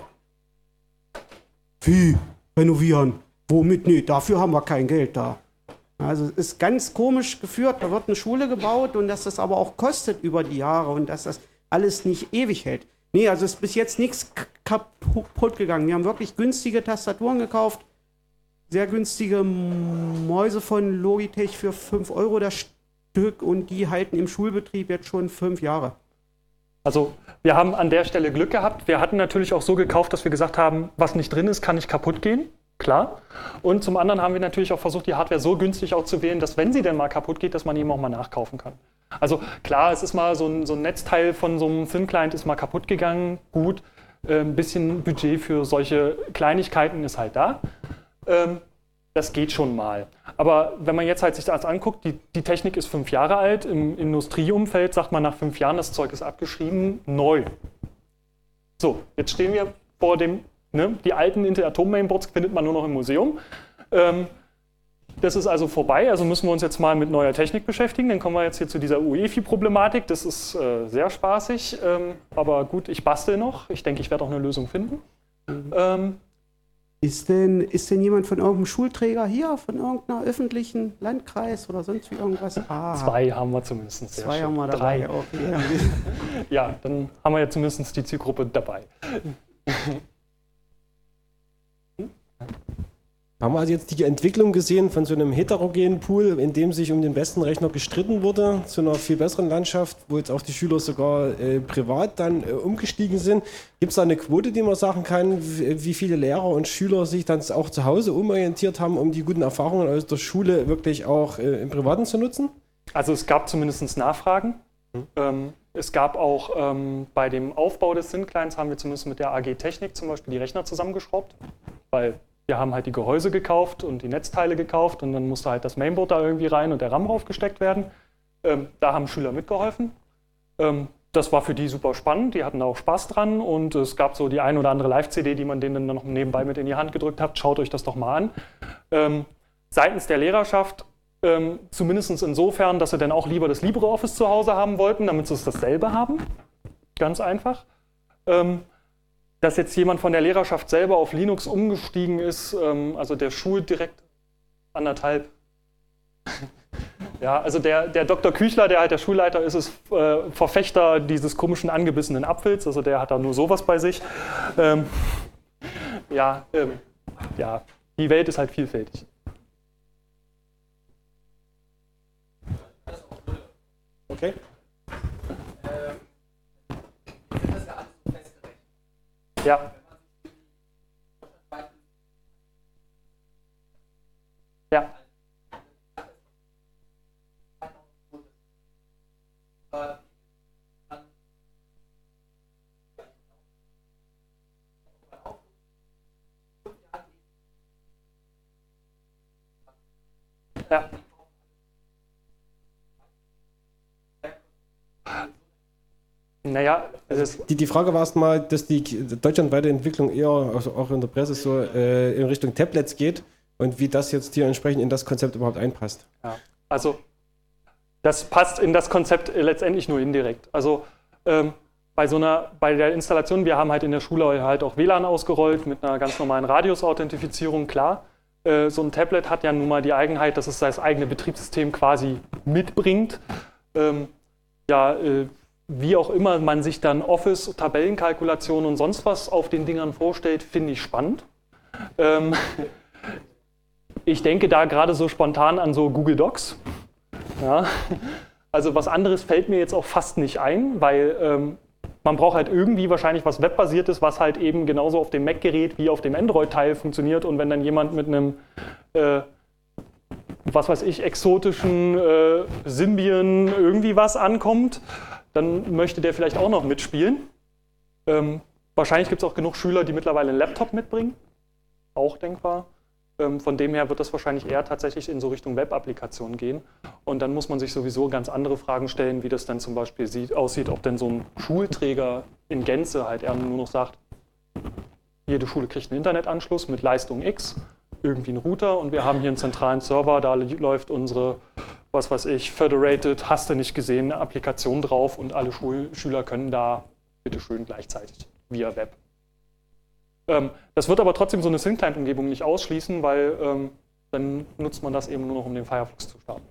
wie, renovieren? Womit? Nee, dafür haben wir kein Geld da. Also es ist ganz komisch geführt, da wird eine Schule gebaut und dass das aber auch kostet über die Jahre und dass das alles nicht ewig hält. Nee, also ist bis jetzt nichts kaputt gegangen. Wir haben wirklich günstige Tastaturen gekauft, sehr günstige Mäuse von Logitech für fünf Euro das Stück und die halten im Schulbetrieb jetzt schon fünf Jahre. Also wir haben an der Stelle Glück gehabt. Wir hatten natürlich auch so gekauft, dass wir gesagt haben, was nicht drin ist, kann nicht kaputt gehen. Klar. Und zum anderen haben wir natürlich auch versucht, die Hardware so günstig auszuwählen, dass wenn sie denn mal kaputt geht, dass man eben auch mal nachkaufen kann. Also klar, es ist mal so ein, so ein Netzteil von so einem Thin-Client ist mal kaputt gegangen. Gut, äh, ein bisschen Budget für solche Kleinigkeiten ist halt da. Ähm, das geht schon mal. Aber wenn man jetzt halt sich das anguckt, die, die Technik ist fünf Jahre alt. Im Industrieumfeld sagt man nach fünf Jahren, das Zeug ist abgeschrieben, neu. So, jetzt stehen wir vor dem, ne, die alten Intel-Atom-Mainboards findet man nur noch im Museum. Ähm, Das ist also vorbei, also müssen wir uns jetzt mal mit neuer Technik beschäftigen. Dann kommen wir jetzt hier zu dieser U E F I-Problematik. Das ist äh, sehr spaßig, ähm, aber gut, ich bastel noch. Ich denke, ich werde auch eine Lösung finden. Mhm. Ähm, ist, denn, ist denn jemand von irgendeinem Schulträger hier, von irgendeiner öffentlichen Landkreis oder sonst wie irgendwas? Ah, zwei haben wir zumindest. Sehr zwei schön. haben wir dabei. Drei. Okay. Ja, dann haben wir ja zumindest die Zielgruppe dabei. Haben wir also jetzt die Entwicklung gesehen von so einem heterogenen Pool, in dem sich um den besten Rechner gestritten wurde, zu einer viel besseren Landschaft, wo jetzt auch die Schüler sogar äh, privat dann äh, umgestiegen sind. Gibt es da eine Quote, die man sagen kann, wie, wie viele Lehrer und Schüler sich dann auch zu Hause umorientiert haben, um die guten Erfahrungen aus der Schule wirklich auch äh, im Privaten zu nutzen? Also es gab zumindest Nachfragen. Hm. Ähm, es gab auch ähm, bei dem Aufbau des Thin-Clients haben wir zumindest mit der A G Technik zum Beispiel die Rechner zusammengeschraubt, weil wir haben halt die Gehäuse gekauft und die Netzteile gekauft und dann musste halt das Mainboard da irgendwie rein und der RAM raufgesteckt werden. Ähm, da haben Schüler mitgeholfen. Ähm, das war für die super spannend, die hatten da auch Spaß dran und es gab so die ein oder andere Live-C D, die man denen dann noch nebenbei mit in die Hand gedrückt hat. Schaut euch das doch mal an. Ähm, seitens der Lehrerschaft ähm, zumindest insofern, dass sie dann auch lieber das LibreOffice zu Hause haben wollten, damit sie es dasselbe haben. Ganz einfach. Ähm, Dass jetzt jemand von der Lehrerschaft selber auf Linux umgestiegen ist, ähm, also der Schuldirekt anderthalb. Ja, also der, der Doktor Küchler, der halt der Schulleiter ist, ist äh, Verfechter dieses komischen angebissenen Apfels, also der hat da nur sowas bei sich. Ähm, ja, ähm, ja, die Welt ist halt vielfältig. Okay. Ja. Ja. Ja. Naja, also die, die Frage war erstmal, dass die deutschlandweite Entwicklung eher, also auch in der Presse, so äh, in Richtung Tablets geht und wie das jetzt hier entsprechend in das Konzept überhaupt einpasst. Ja, also das passt in das Konzept letztendlich nur indirekt. Also ähm, bei so einer, bei der Installation, wir haben halt in der Schule halt auch W L A N ausgerollt mit einer ganz normalen Radius-Authentifizierung, klar. Äh, so ein Tablet hat ja nun mal die Eigenheit, dass es das eigene Betriebssystem quasi mitbringt. Ähm, ja, äh, Wie auch immer man sich dann Office, Tabellenkalkulationen und sonst was auf den Dingern vorstellt, finde ich spannend. Ähm, ich denke da gerade so spontan an so Google Docs. Ja. Also was anderes fällt mir jetzt auch fast nicht ein, weil ähm, man braucht halt irgendwie wahrscheinlich was Webbasiertes, was halt eben genauso auf dem Mac-Gerät wie auf dem Android-Teil funktioniert. Und wenn dann jemand mit einem äh, was weiß ich, exotischen äh, Symbian irgendwie was ankommt, dann möchte der vielleicht auch noch mitspielen. Ähm, wahrscheinlich gibt es auch genug Schüler, die mittlerweile einen Laptop mitbringen. Auch denkbar. Ähm, von dem her wird das wahrscheinlich eher tatsächlich in so Richtung Web-Applikationen gehen. Und dann muss man sich sowieso ganz andere Fragen stellen, wie das dann zum Beispiel sieht, aussieht, ob denn so ein Schulträger in Gänze halt eher nur noch sagt, jede Schule kriegt einen Internetanschluss mit Leistung X, irgendwie einen Router und wir haben hier einen zentralen Server, da läuft unsere, was weiß ich, Federated, hast du nicht gesehen, eine Applikation drauf und alle Schul Schüler können da bitteschön gleichzeitig via Web. Ähm, das wird aber trotzdem so eine Thin-Client-Umgebung nicht ausschließen, weil ähm, dann nutzt man das eben nur noch, um den Firefox zu starten.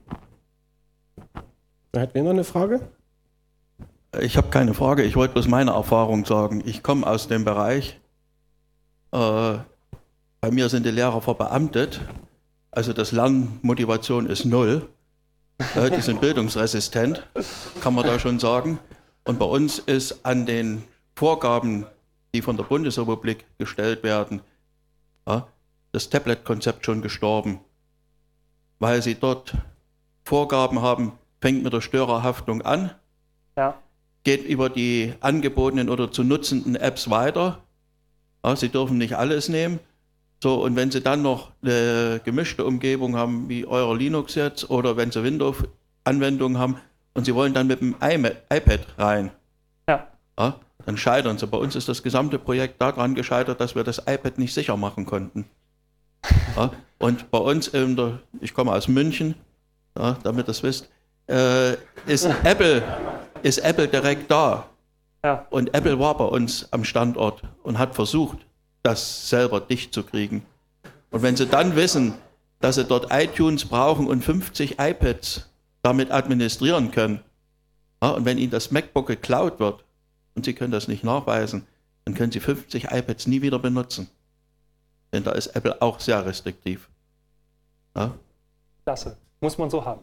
Hat wer noch eine Frage? Ich habe keine Frage, ich wollte bloß meine Erfahrung sagen. Ich komme aus dem Bereich, äh, bei mir sind die Lehrer verbeamtet, also das Lernmotivation ist null. Äh, die sind bildungsresistent, kann man da schon sagen. Und bei uns ist an den Vorgaben, die von der Bundesrepublik gestellt werden, ja, das Tablet-Konzept schon gestorben, weil sie dort Vorgaben haben, fängt mit der Störerhaftung an, ja. geht über die angebotenen oder zu nutzenden Apps weiter. Ja, sie dürfen nicht alles nehmen. So, und wenn Sie dann noch eine gemischte Umgebung haben, wie euer Linux jetzt, oder wenn Sie Windows-Anwendungen haben und Sie wollen dann mit dem iPad rein, ja. Ja, dann scheitern Sie. Bei uns ist das gesamte Projekt daran gescheitert, dass wir das iPad nicht sicher machen konnten. Ja, und bei uns, in der, ich komme aus München, ja, damit ihr es wisst, äh, ist, Apple, ist Apple direkt da. Ja. Und Apple war bei uns am Standort und hat versucht, das selber dicht zu kriegen. Und wenn Sie dann wissen, dass Sie dort iTunes brauchen und fünfzig iPads damit administrieren können, ja, und wenn Ihnen das MacBook geklaut wird und Sie können das nicht nachweisen, dann können Sie fünfzig iPads nie wieder benutzen. Denn da ist Apple auch sehr restriktiv. Ja? Klasse, muss man so haben.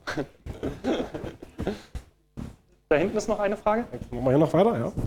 Da hinten ist noch eine Frage. Machen wir hier noch weiter, ja.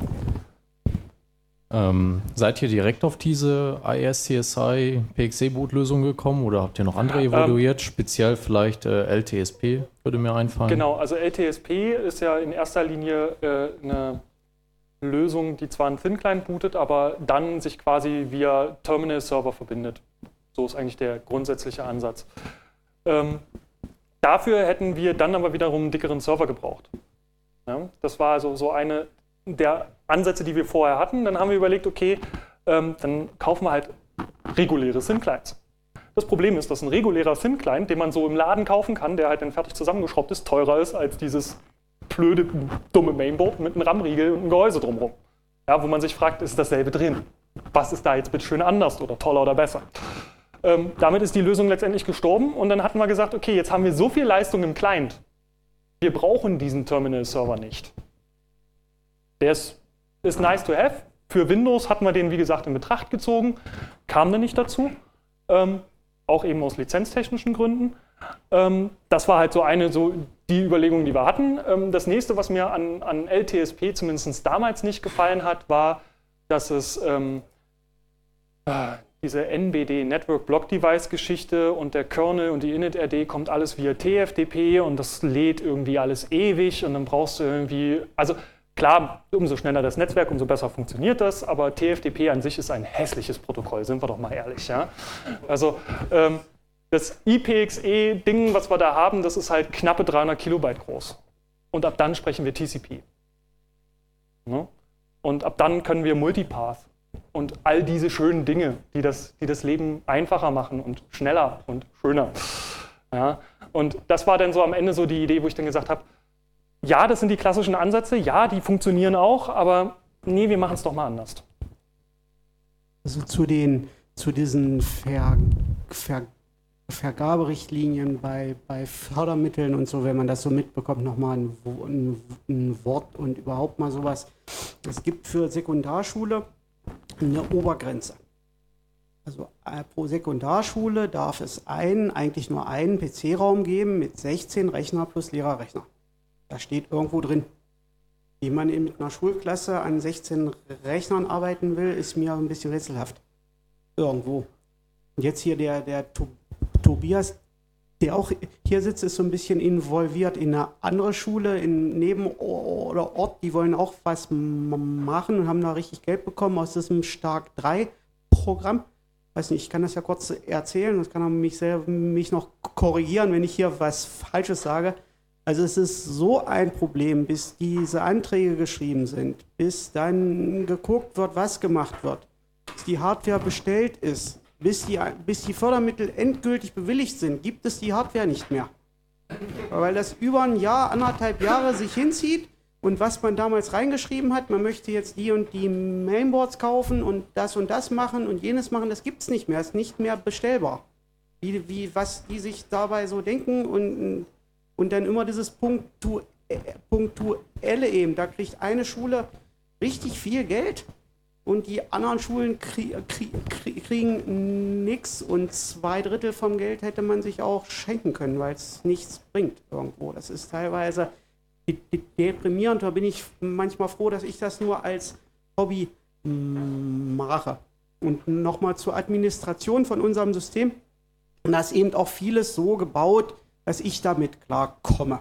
Ähm, seid ihr direkt auf diese I S C S I P X E-Boot-Lösung gekommen oder habt ihr noch andere evaluiert? Ähm, Speziell vielleicht äh, L T S P würde mir einfallen. Genau, also L T S P ist ja in erster Linie äh, eine Lösung, die zwar einen Thin-Client bootet, aber dann sich quasi via Terminal-Server verbindet. So ist eigentlich der grundsätzliche Ansatz. Ähm, dafür hätten wir dann aber wiederum einen dickeren Server gebraucht. Ja, das war also so eine der Ansätze, die wir vorher hatten. Dann haben wir überlegt, okay, ähm, dann kaufen wir halt reguläre Thin-Clients. Das Problem ist, dass ein regulärer Thin-Client, den man so im Laden kaufen kann, der halt dann fertig zusammengeschraubt ist, teurer ist als dieses blöde, dumme Mainboard mit einem RAM-Riegel und einem Gehäuse drumherum. Ja, wo man sich fragt, ist dasselbe drin? Was ist da jetzt bitte schön anders oder toller oder besser? Ähm, damit ist die Lösung letztendlich gestorben und dann hatten wir gesagt, okay, jetzt haben wir so viel Leistung im Client, wir brauchen diesen Terminal-Server nicht. Der ist, ist nice to have. Für Windows hatten wir den, wie gesagt, in Betracht gezogen, kam dann nicht dazu, ähm, auch eben aus lizenztechnischen Gründen. Ähm, das war halt so eine, so die Überlegung, die wir hatten. Ähm, das nächste, was mir an, an L T S P zumindest damals nicht gefallen hat, war, dass es ähm, äh, diese N B D, Network Block Device Geschichte und der Kernel und die Init-R D kommt alles via T F T P und das lädt irgendwie alles ewig und dann brauchst du irgendwie, also klar, umso schneller das Netzwerk, umso besser funktioniert das, aber T F T P an sich ist ein hässliches Protokoll, sind wir doch mal ehrlich. Ja? Also ähm, das I P X E-Ding, was wir da haben, das ist halt knappe dreihundert Kilobyte groß. Und ab dann sprechen wir T C P. Ne? Und ab dann können wir Multipath und all diese schönen Dinge, die das, die das Leben einfacher machen und schneller und schöner. Ja? Und das war dann so am Ende so die Idee, wo ich dann gesagt habe, ja, das sind die klassischen Ansätze, ja, die funktionieren auch, aber nee, wir machen es doch mal anders. Also zu, den, zu diesen Ver, Ver, Vergaberichtlinien bei, bei Fördermitteln und so, wenn man das so mitbekommt, nochmal ein, ein, ein Wort und überhaupt mal sowas. Es gibt für Sekundarschule eine Obergrenze. Also äh, pro Sekundarschule darf es einen, eigentlich nur einen P C-Raum geben mit sechzehn Rechner plus Lehrerrechner. Da steht irgendwo drin. Wie man mit einer Schulklasse an sechzehn Rechnern arbeiten will, ist mir ein bisschen rätselhaft. Irgendwo. Und jetzt hier der, der to Tobias, der auch hier sitzt, ist so ein bisschen involviert in eine andere Schule, in Neben- oder Ort. Die wollen auch was machen und haben da richtig Geld bekommen aus diesem Stark drei Programm. Weiß nicht, ich kann das ja kurz erzählen, das kann er mich, selber, mich noch korrigieren, wenn ich hier was Falsches sage. Also es ist so ein Problem, bis diese Anträge geschrieben sind, bis dann geguckt wird, was gemacht wird, bis die Hardware bestellt ist, bis die, bis die Fördermittel endgültig bewilligt sind, gibt es die Hardware nicht mehr. Weil das über ein Jahr, anderthalb Jahre sich hinzieht und was man damals reingeschrieben hat, man möchte jetzt die und die Mainboards kaufen und das und das machen und jenes machen, das gibt es nicht mehr, ist nicht mehr bestellbar. Wie, wie, was die sich dabei so denken und Und dann immer dieses Punktu Punktuelle eben. Da kriegt eine Schule richtig viel Geld und die anderen Schulen krie krie krie kriegen nichts. Und zwei Drittel vom Geld hätte man sich auch schenken können, weil es nichts bringt irgendwo. Das ist teilweise deprimierend. Da bin ich manchmal froh, dass ich das nur als Hobby mache. Und nochmal zur Administration von unserem System. Und da ist eben auch vieles so gebaut, dass ich damit klarkomme.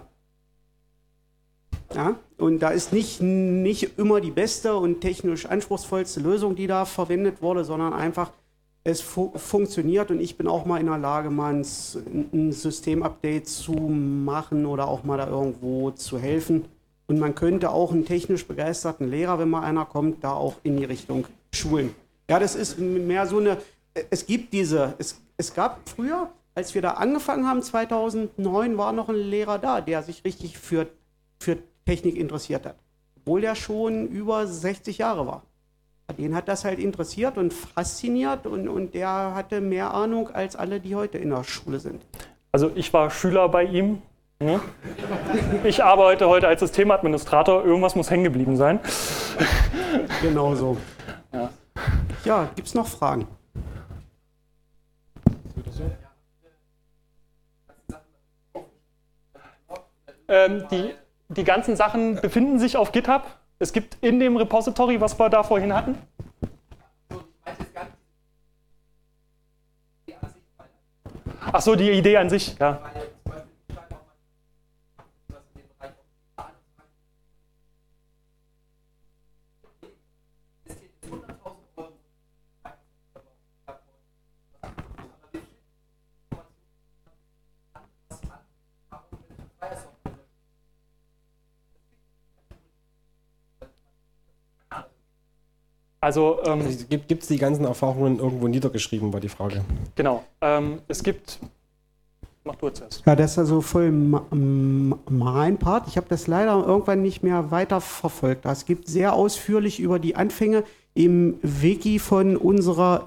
Ja? Und da ist nicht, nicht immer die beste und technisch anspruchsvollste Lösung, die da verwendet wurde, sondern einfach, es fu funktioniert und ich bin auch mal in der Lage, mal ein, ein Systemupdate zu machen oder auch mal da irgendwo zu helfen. Und man könnte auch einen technisch begeisterten Lehrer, wenn mal einer kommt, da auch in die Richtung schulen. Ja, das ist mehr so eine, es gibt diese, es, es gab früher, als wir da angefangen haben, zweitausendneun, war noch ein Lehrer da, der sich richtig für, für Technik interessiert hat. Obwohl der schon über sechzig Jahre war. Den hat das halt interessiert und fasziniert und, und der hatte mehr Ahnung als alle, die heute in der Schule sind. Also ich war Schüler bei ihm. Ne? Ich arbeite heute als Systemadministrator. Irgendwas muss hängen geblieben sein. Genau so. Ja, ja, gibt es noch Fragen? Ähm, die, die ganzen Sachen befinden sich auf GitHub. Es gibt in dem Repository, was wir da vorhin hatten. Ach so, die Idee an sich, ja. Also ähm, gibt es die ganzen Erfahrungen irgendwo niedergeschrieben, war die Frage. Genau. Ähm, es gibt. Mach du jetzt erst. Ja, das ist also voll ma- m- mein Part. Ich habe das leider irgendwann nicht mehr weiter verfolgt. Es gibt sehr ausführlich über die Anfänge im Wiki von unserer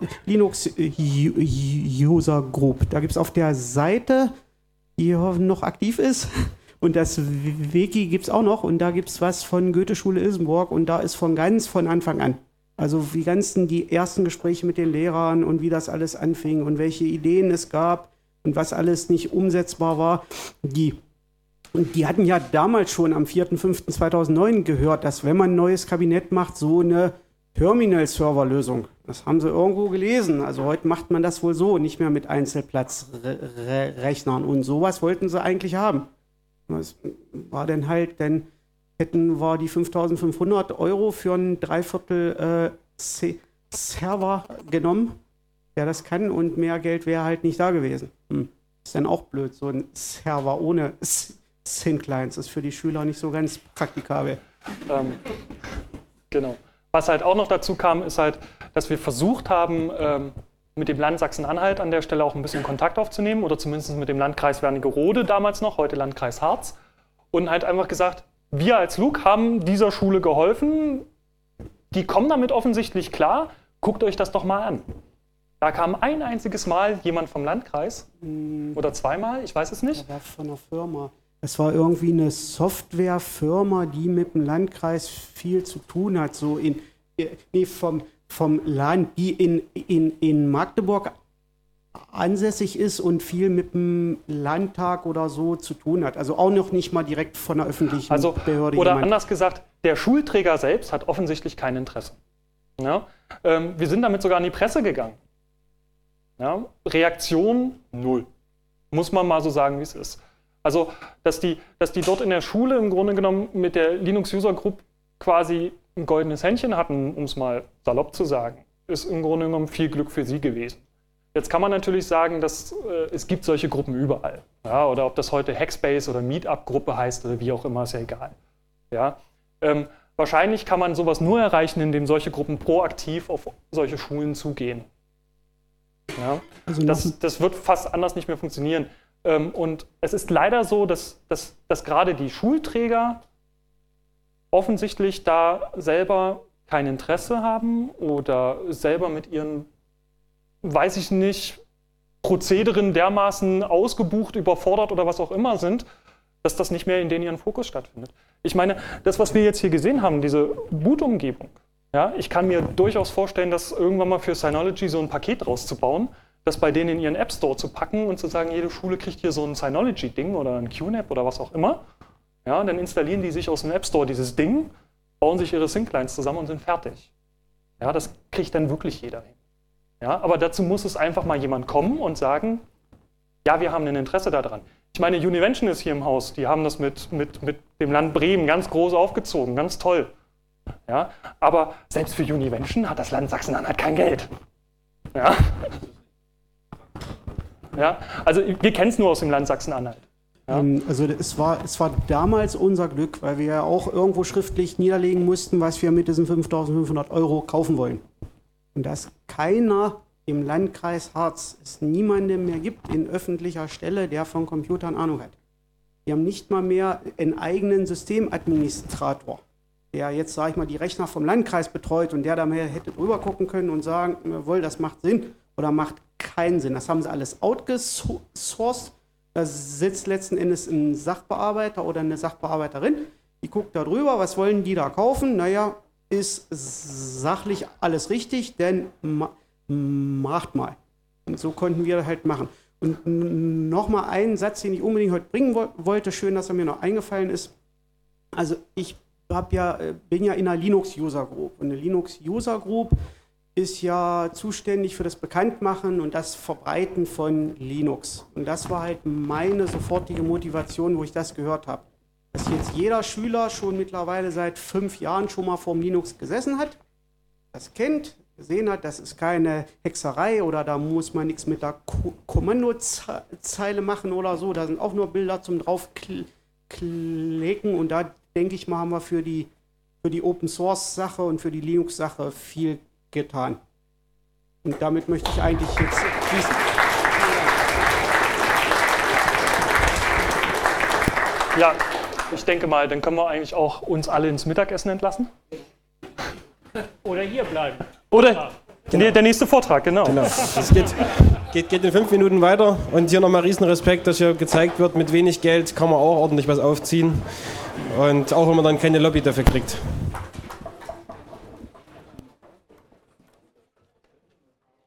Linux-User Group. Da gibt es auf der Seite, die noch aktiv ist, und das Wiki gibt es auch noch, und da gibt es was von Goethe-Schule Ilsenburg, und da ist von ganz von Anfang an. Also die ganzen, die ersten Gespräche mit den Lehrern und wie das alles anfing und welche Ideen es gab und was alles nicht umsetzbar war. Die, und die hatten ja damals schon am vierter fünfter zweitausendneun gehört, dass wenn man ein neues Kabinett macht, so eine Terminal-Server-Lösung. Das haben sie irgendwo gelesen. Also heute macht man das wohl so, nicht mehr mit Einzelplatzrechnern. Und sowas wollten sie eigentlich haben. Das war dann halt, dann hätten wir die fünftausendfünfhundert Euro für einen Dreiviertel äh, C- Server genommen, der das kann, und mehr Geld wäre halt nicht da gewesen. Hm. Ist dann auch blöd, so ein Server ohne Thin-Clients ist für die Schüler nicht so ganz praktikabel. Ähm, genau. Was halt auch noch dazu kam, ist halt, dass wir versucht haben, ähm, mit dem Land Sachsen-Anhalt an der Stelle auch ein bisschen Kontakt aufzunehmen, oder zumindest mit dem Landkreis Wernigerode damals noch, heute Landkreis Harz, und halt einfach gesagt, wir als L U G haben dieser Schule geholfen, die kommen damit offensichtlich klar, guckt euch das doch mal an. Da kam ein einziges Mal jemand vom Landkreis, oder zweimal, ich weiß es nicht. Das war von einer Firma. Das war irgendwie eine Softwarefirma, die mit dem Landkreis viel zu tun hat, so in, nee, vom, vom Land, die in, in, in Magdeburg ansässig ist und viel mit dem Landtag oder so zu tun hat. Also auch noch nicht mal direkt von der öffentlichen also, Behörde. Oder jemand. anders gesagt, der Schulträger selbst hat offensichtlich kein Interesse. Ja? Ähm, wir sind damit sogar in die Presse gegangen. Ja? Reaktion null. Muss man mal so sagen, wie es ist. Also, dass die, dass die dort in der Schule im Grunde genommen mit der Linux-User Group quasi ein goldenes Händchen hatten, um es mal salopp zu sagen, ist im Grunde genommen viel Glück für sie gewesen. Jetzt kann man natürlich sagen, dass äh, es gibt solche Gruppen überall. Ja, oder ob das heute Hackspace oder Meetup-Gruppe heißt oder wie auch immer, ist ja egal. Ja, ähm, wahrscheinlich kann man sowas nur erreichen, indem solche Gruppen proaktiv auf solche Schulen zugehen. Ja, also das, das wird fast anders nicht mehr funktionieren. Ähm, und es ist leider so, dass, dass, dass gerade die Schulträger offensichtlich da selber kein Interesse haben oder selber mit ihren, weiß ich nicht, Prozederen dermaßen ausgebucht, überfordert oder was auch immer sind, dass das nicht mehr in denen ihren Fokus stattfindet. Ich meine, das, was wir jetzt hier gesehen haben, diese Boot-Umgebung, ja, ich kann mir durchaus vorstellen, dass irgendwann mal für Synology so ein Paket rauszubauen, das bei denen in ihren App Store zu packen und zu sagen, jede Schule kriegt hier so ein Synology-Ding oder ein Q NAP oder was auch immer. Ja, dann installieren die sich aus dem App Store dieses Ding, bauen sich ihre Sync-Clients zusammen und sind fertig. Ja, das kriegt dann wirklich jeder hin. Ja, aber dazu muss es einfach mal jemand kommen und sagen, ja, wir haben ein Interesse daran. Ich meine, Univention ist hier im Haus, die haben das mit, mit, mit dem Land Bremen ganz groß aufgezogen, ganz toll. Ja, aber selbst für Univention hat das Land Sachsen-Anhalt kein Geld. Ja. Ja, also wir kennen es nur aus dem Land Sachsen-Anhalt. Ja. Also es war, es war damals unser Glück, weil wir ja auch irgendwo schriftlich niederlegen mussten, was wir mit diesen fünftausendfünfhundert Euro kaufen wollen. Und dass keiner im Landkreis Harz es niemanden mehr gibt in öffentlicher Stelle, der von Computern Ahnung hat. Wir haben nicht mal mehr einen eigenen Systemadministrator, der jetzt, sage ich mal, die Rechner vom Landkreis betreut und der da mehr hätte drüber gucken können und sagen, jawohl, das macht Sinn oder macht keinen Sinn. Das haben sie alles outgesourced. Da sitzt letzten Endes ein Sachbearbeiter oder eine Sachbearbeiterin, die guckt da drüber, was wollen die da kaufen? Naja, ist sachlich alles richtig, denn ma macht mal. Und so konnten wir halt machen. Und nochmal einen Satz, den ich unbedingt heute bringen wo- wollte, schön, dass er mir noch eingefallen ist. Also ich hab ja, bin ja in einer Linux-User Group. Und eine Linux-User Group ist ja zuständig für das Bekanntmachen und das Verbreiten von Linux. Und das war halt meine sofortige Motivation, wo ich das gehört habe. Dass jetzt jeder Schüler schon mittlerweile seit fünf Jahren schon mal vorm Linux gesessen hat, das kennt, gesehen hat, das ist keine Hexerei oder da muss man nichts mit der Ko- Kommandozeile machen oder so. Da sind auch nur Bilder zum draufklicken und da denke ich mal, haben wir für die, für die Open-Source-Sache und für die Linux-Sache viel getan. Und damit möchte ich eigentlich jetzt schließen. Ja, ich denke mal, dann können wir eigentlich auch uns alle ins Mittagessen entlassen. Oder hier bleiben. Oder der, der nächste Vortrag, genau. Genau. Das geht, geht, geht in fünf Minuten weiter. Und hier nochmal riesen Respekt, dass hier gezeigt wird, mit wenig Geld kann man auch ordentlich was aufziehen. Und auch wenn man dann keine Lobby dafür kriegt.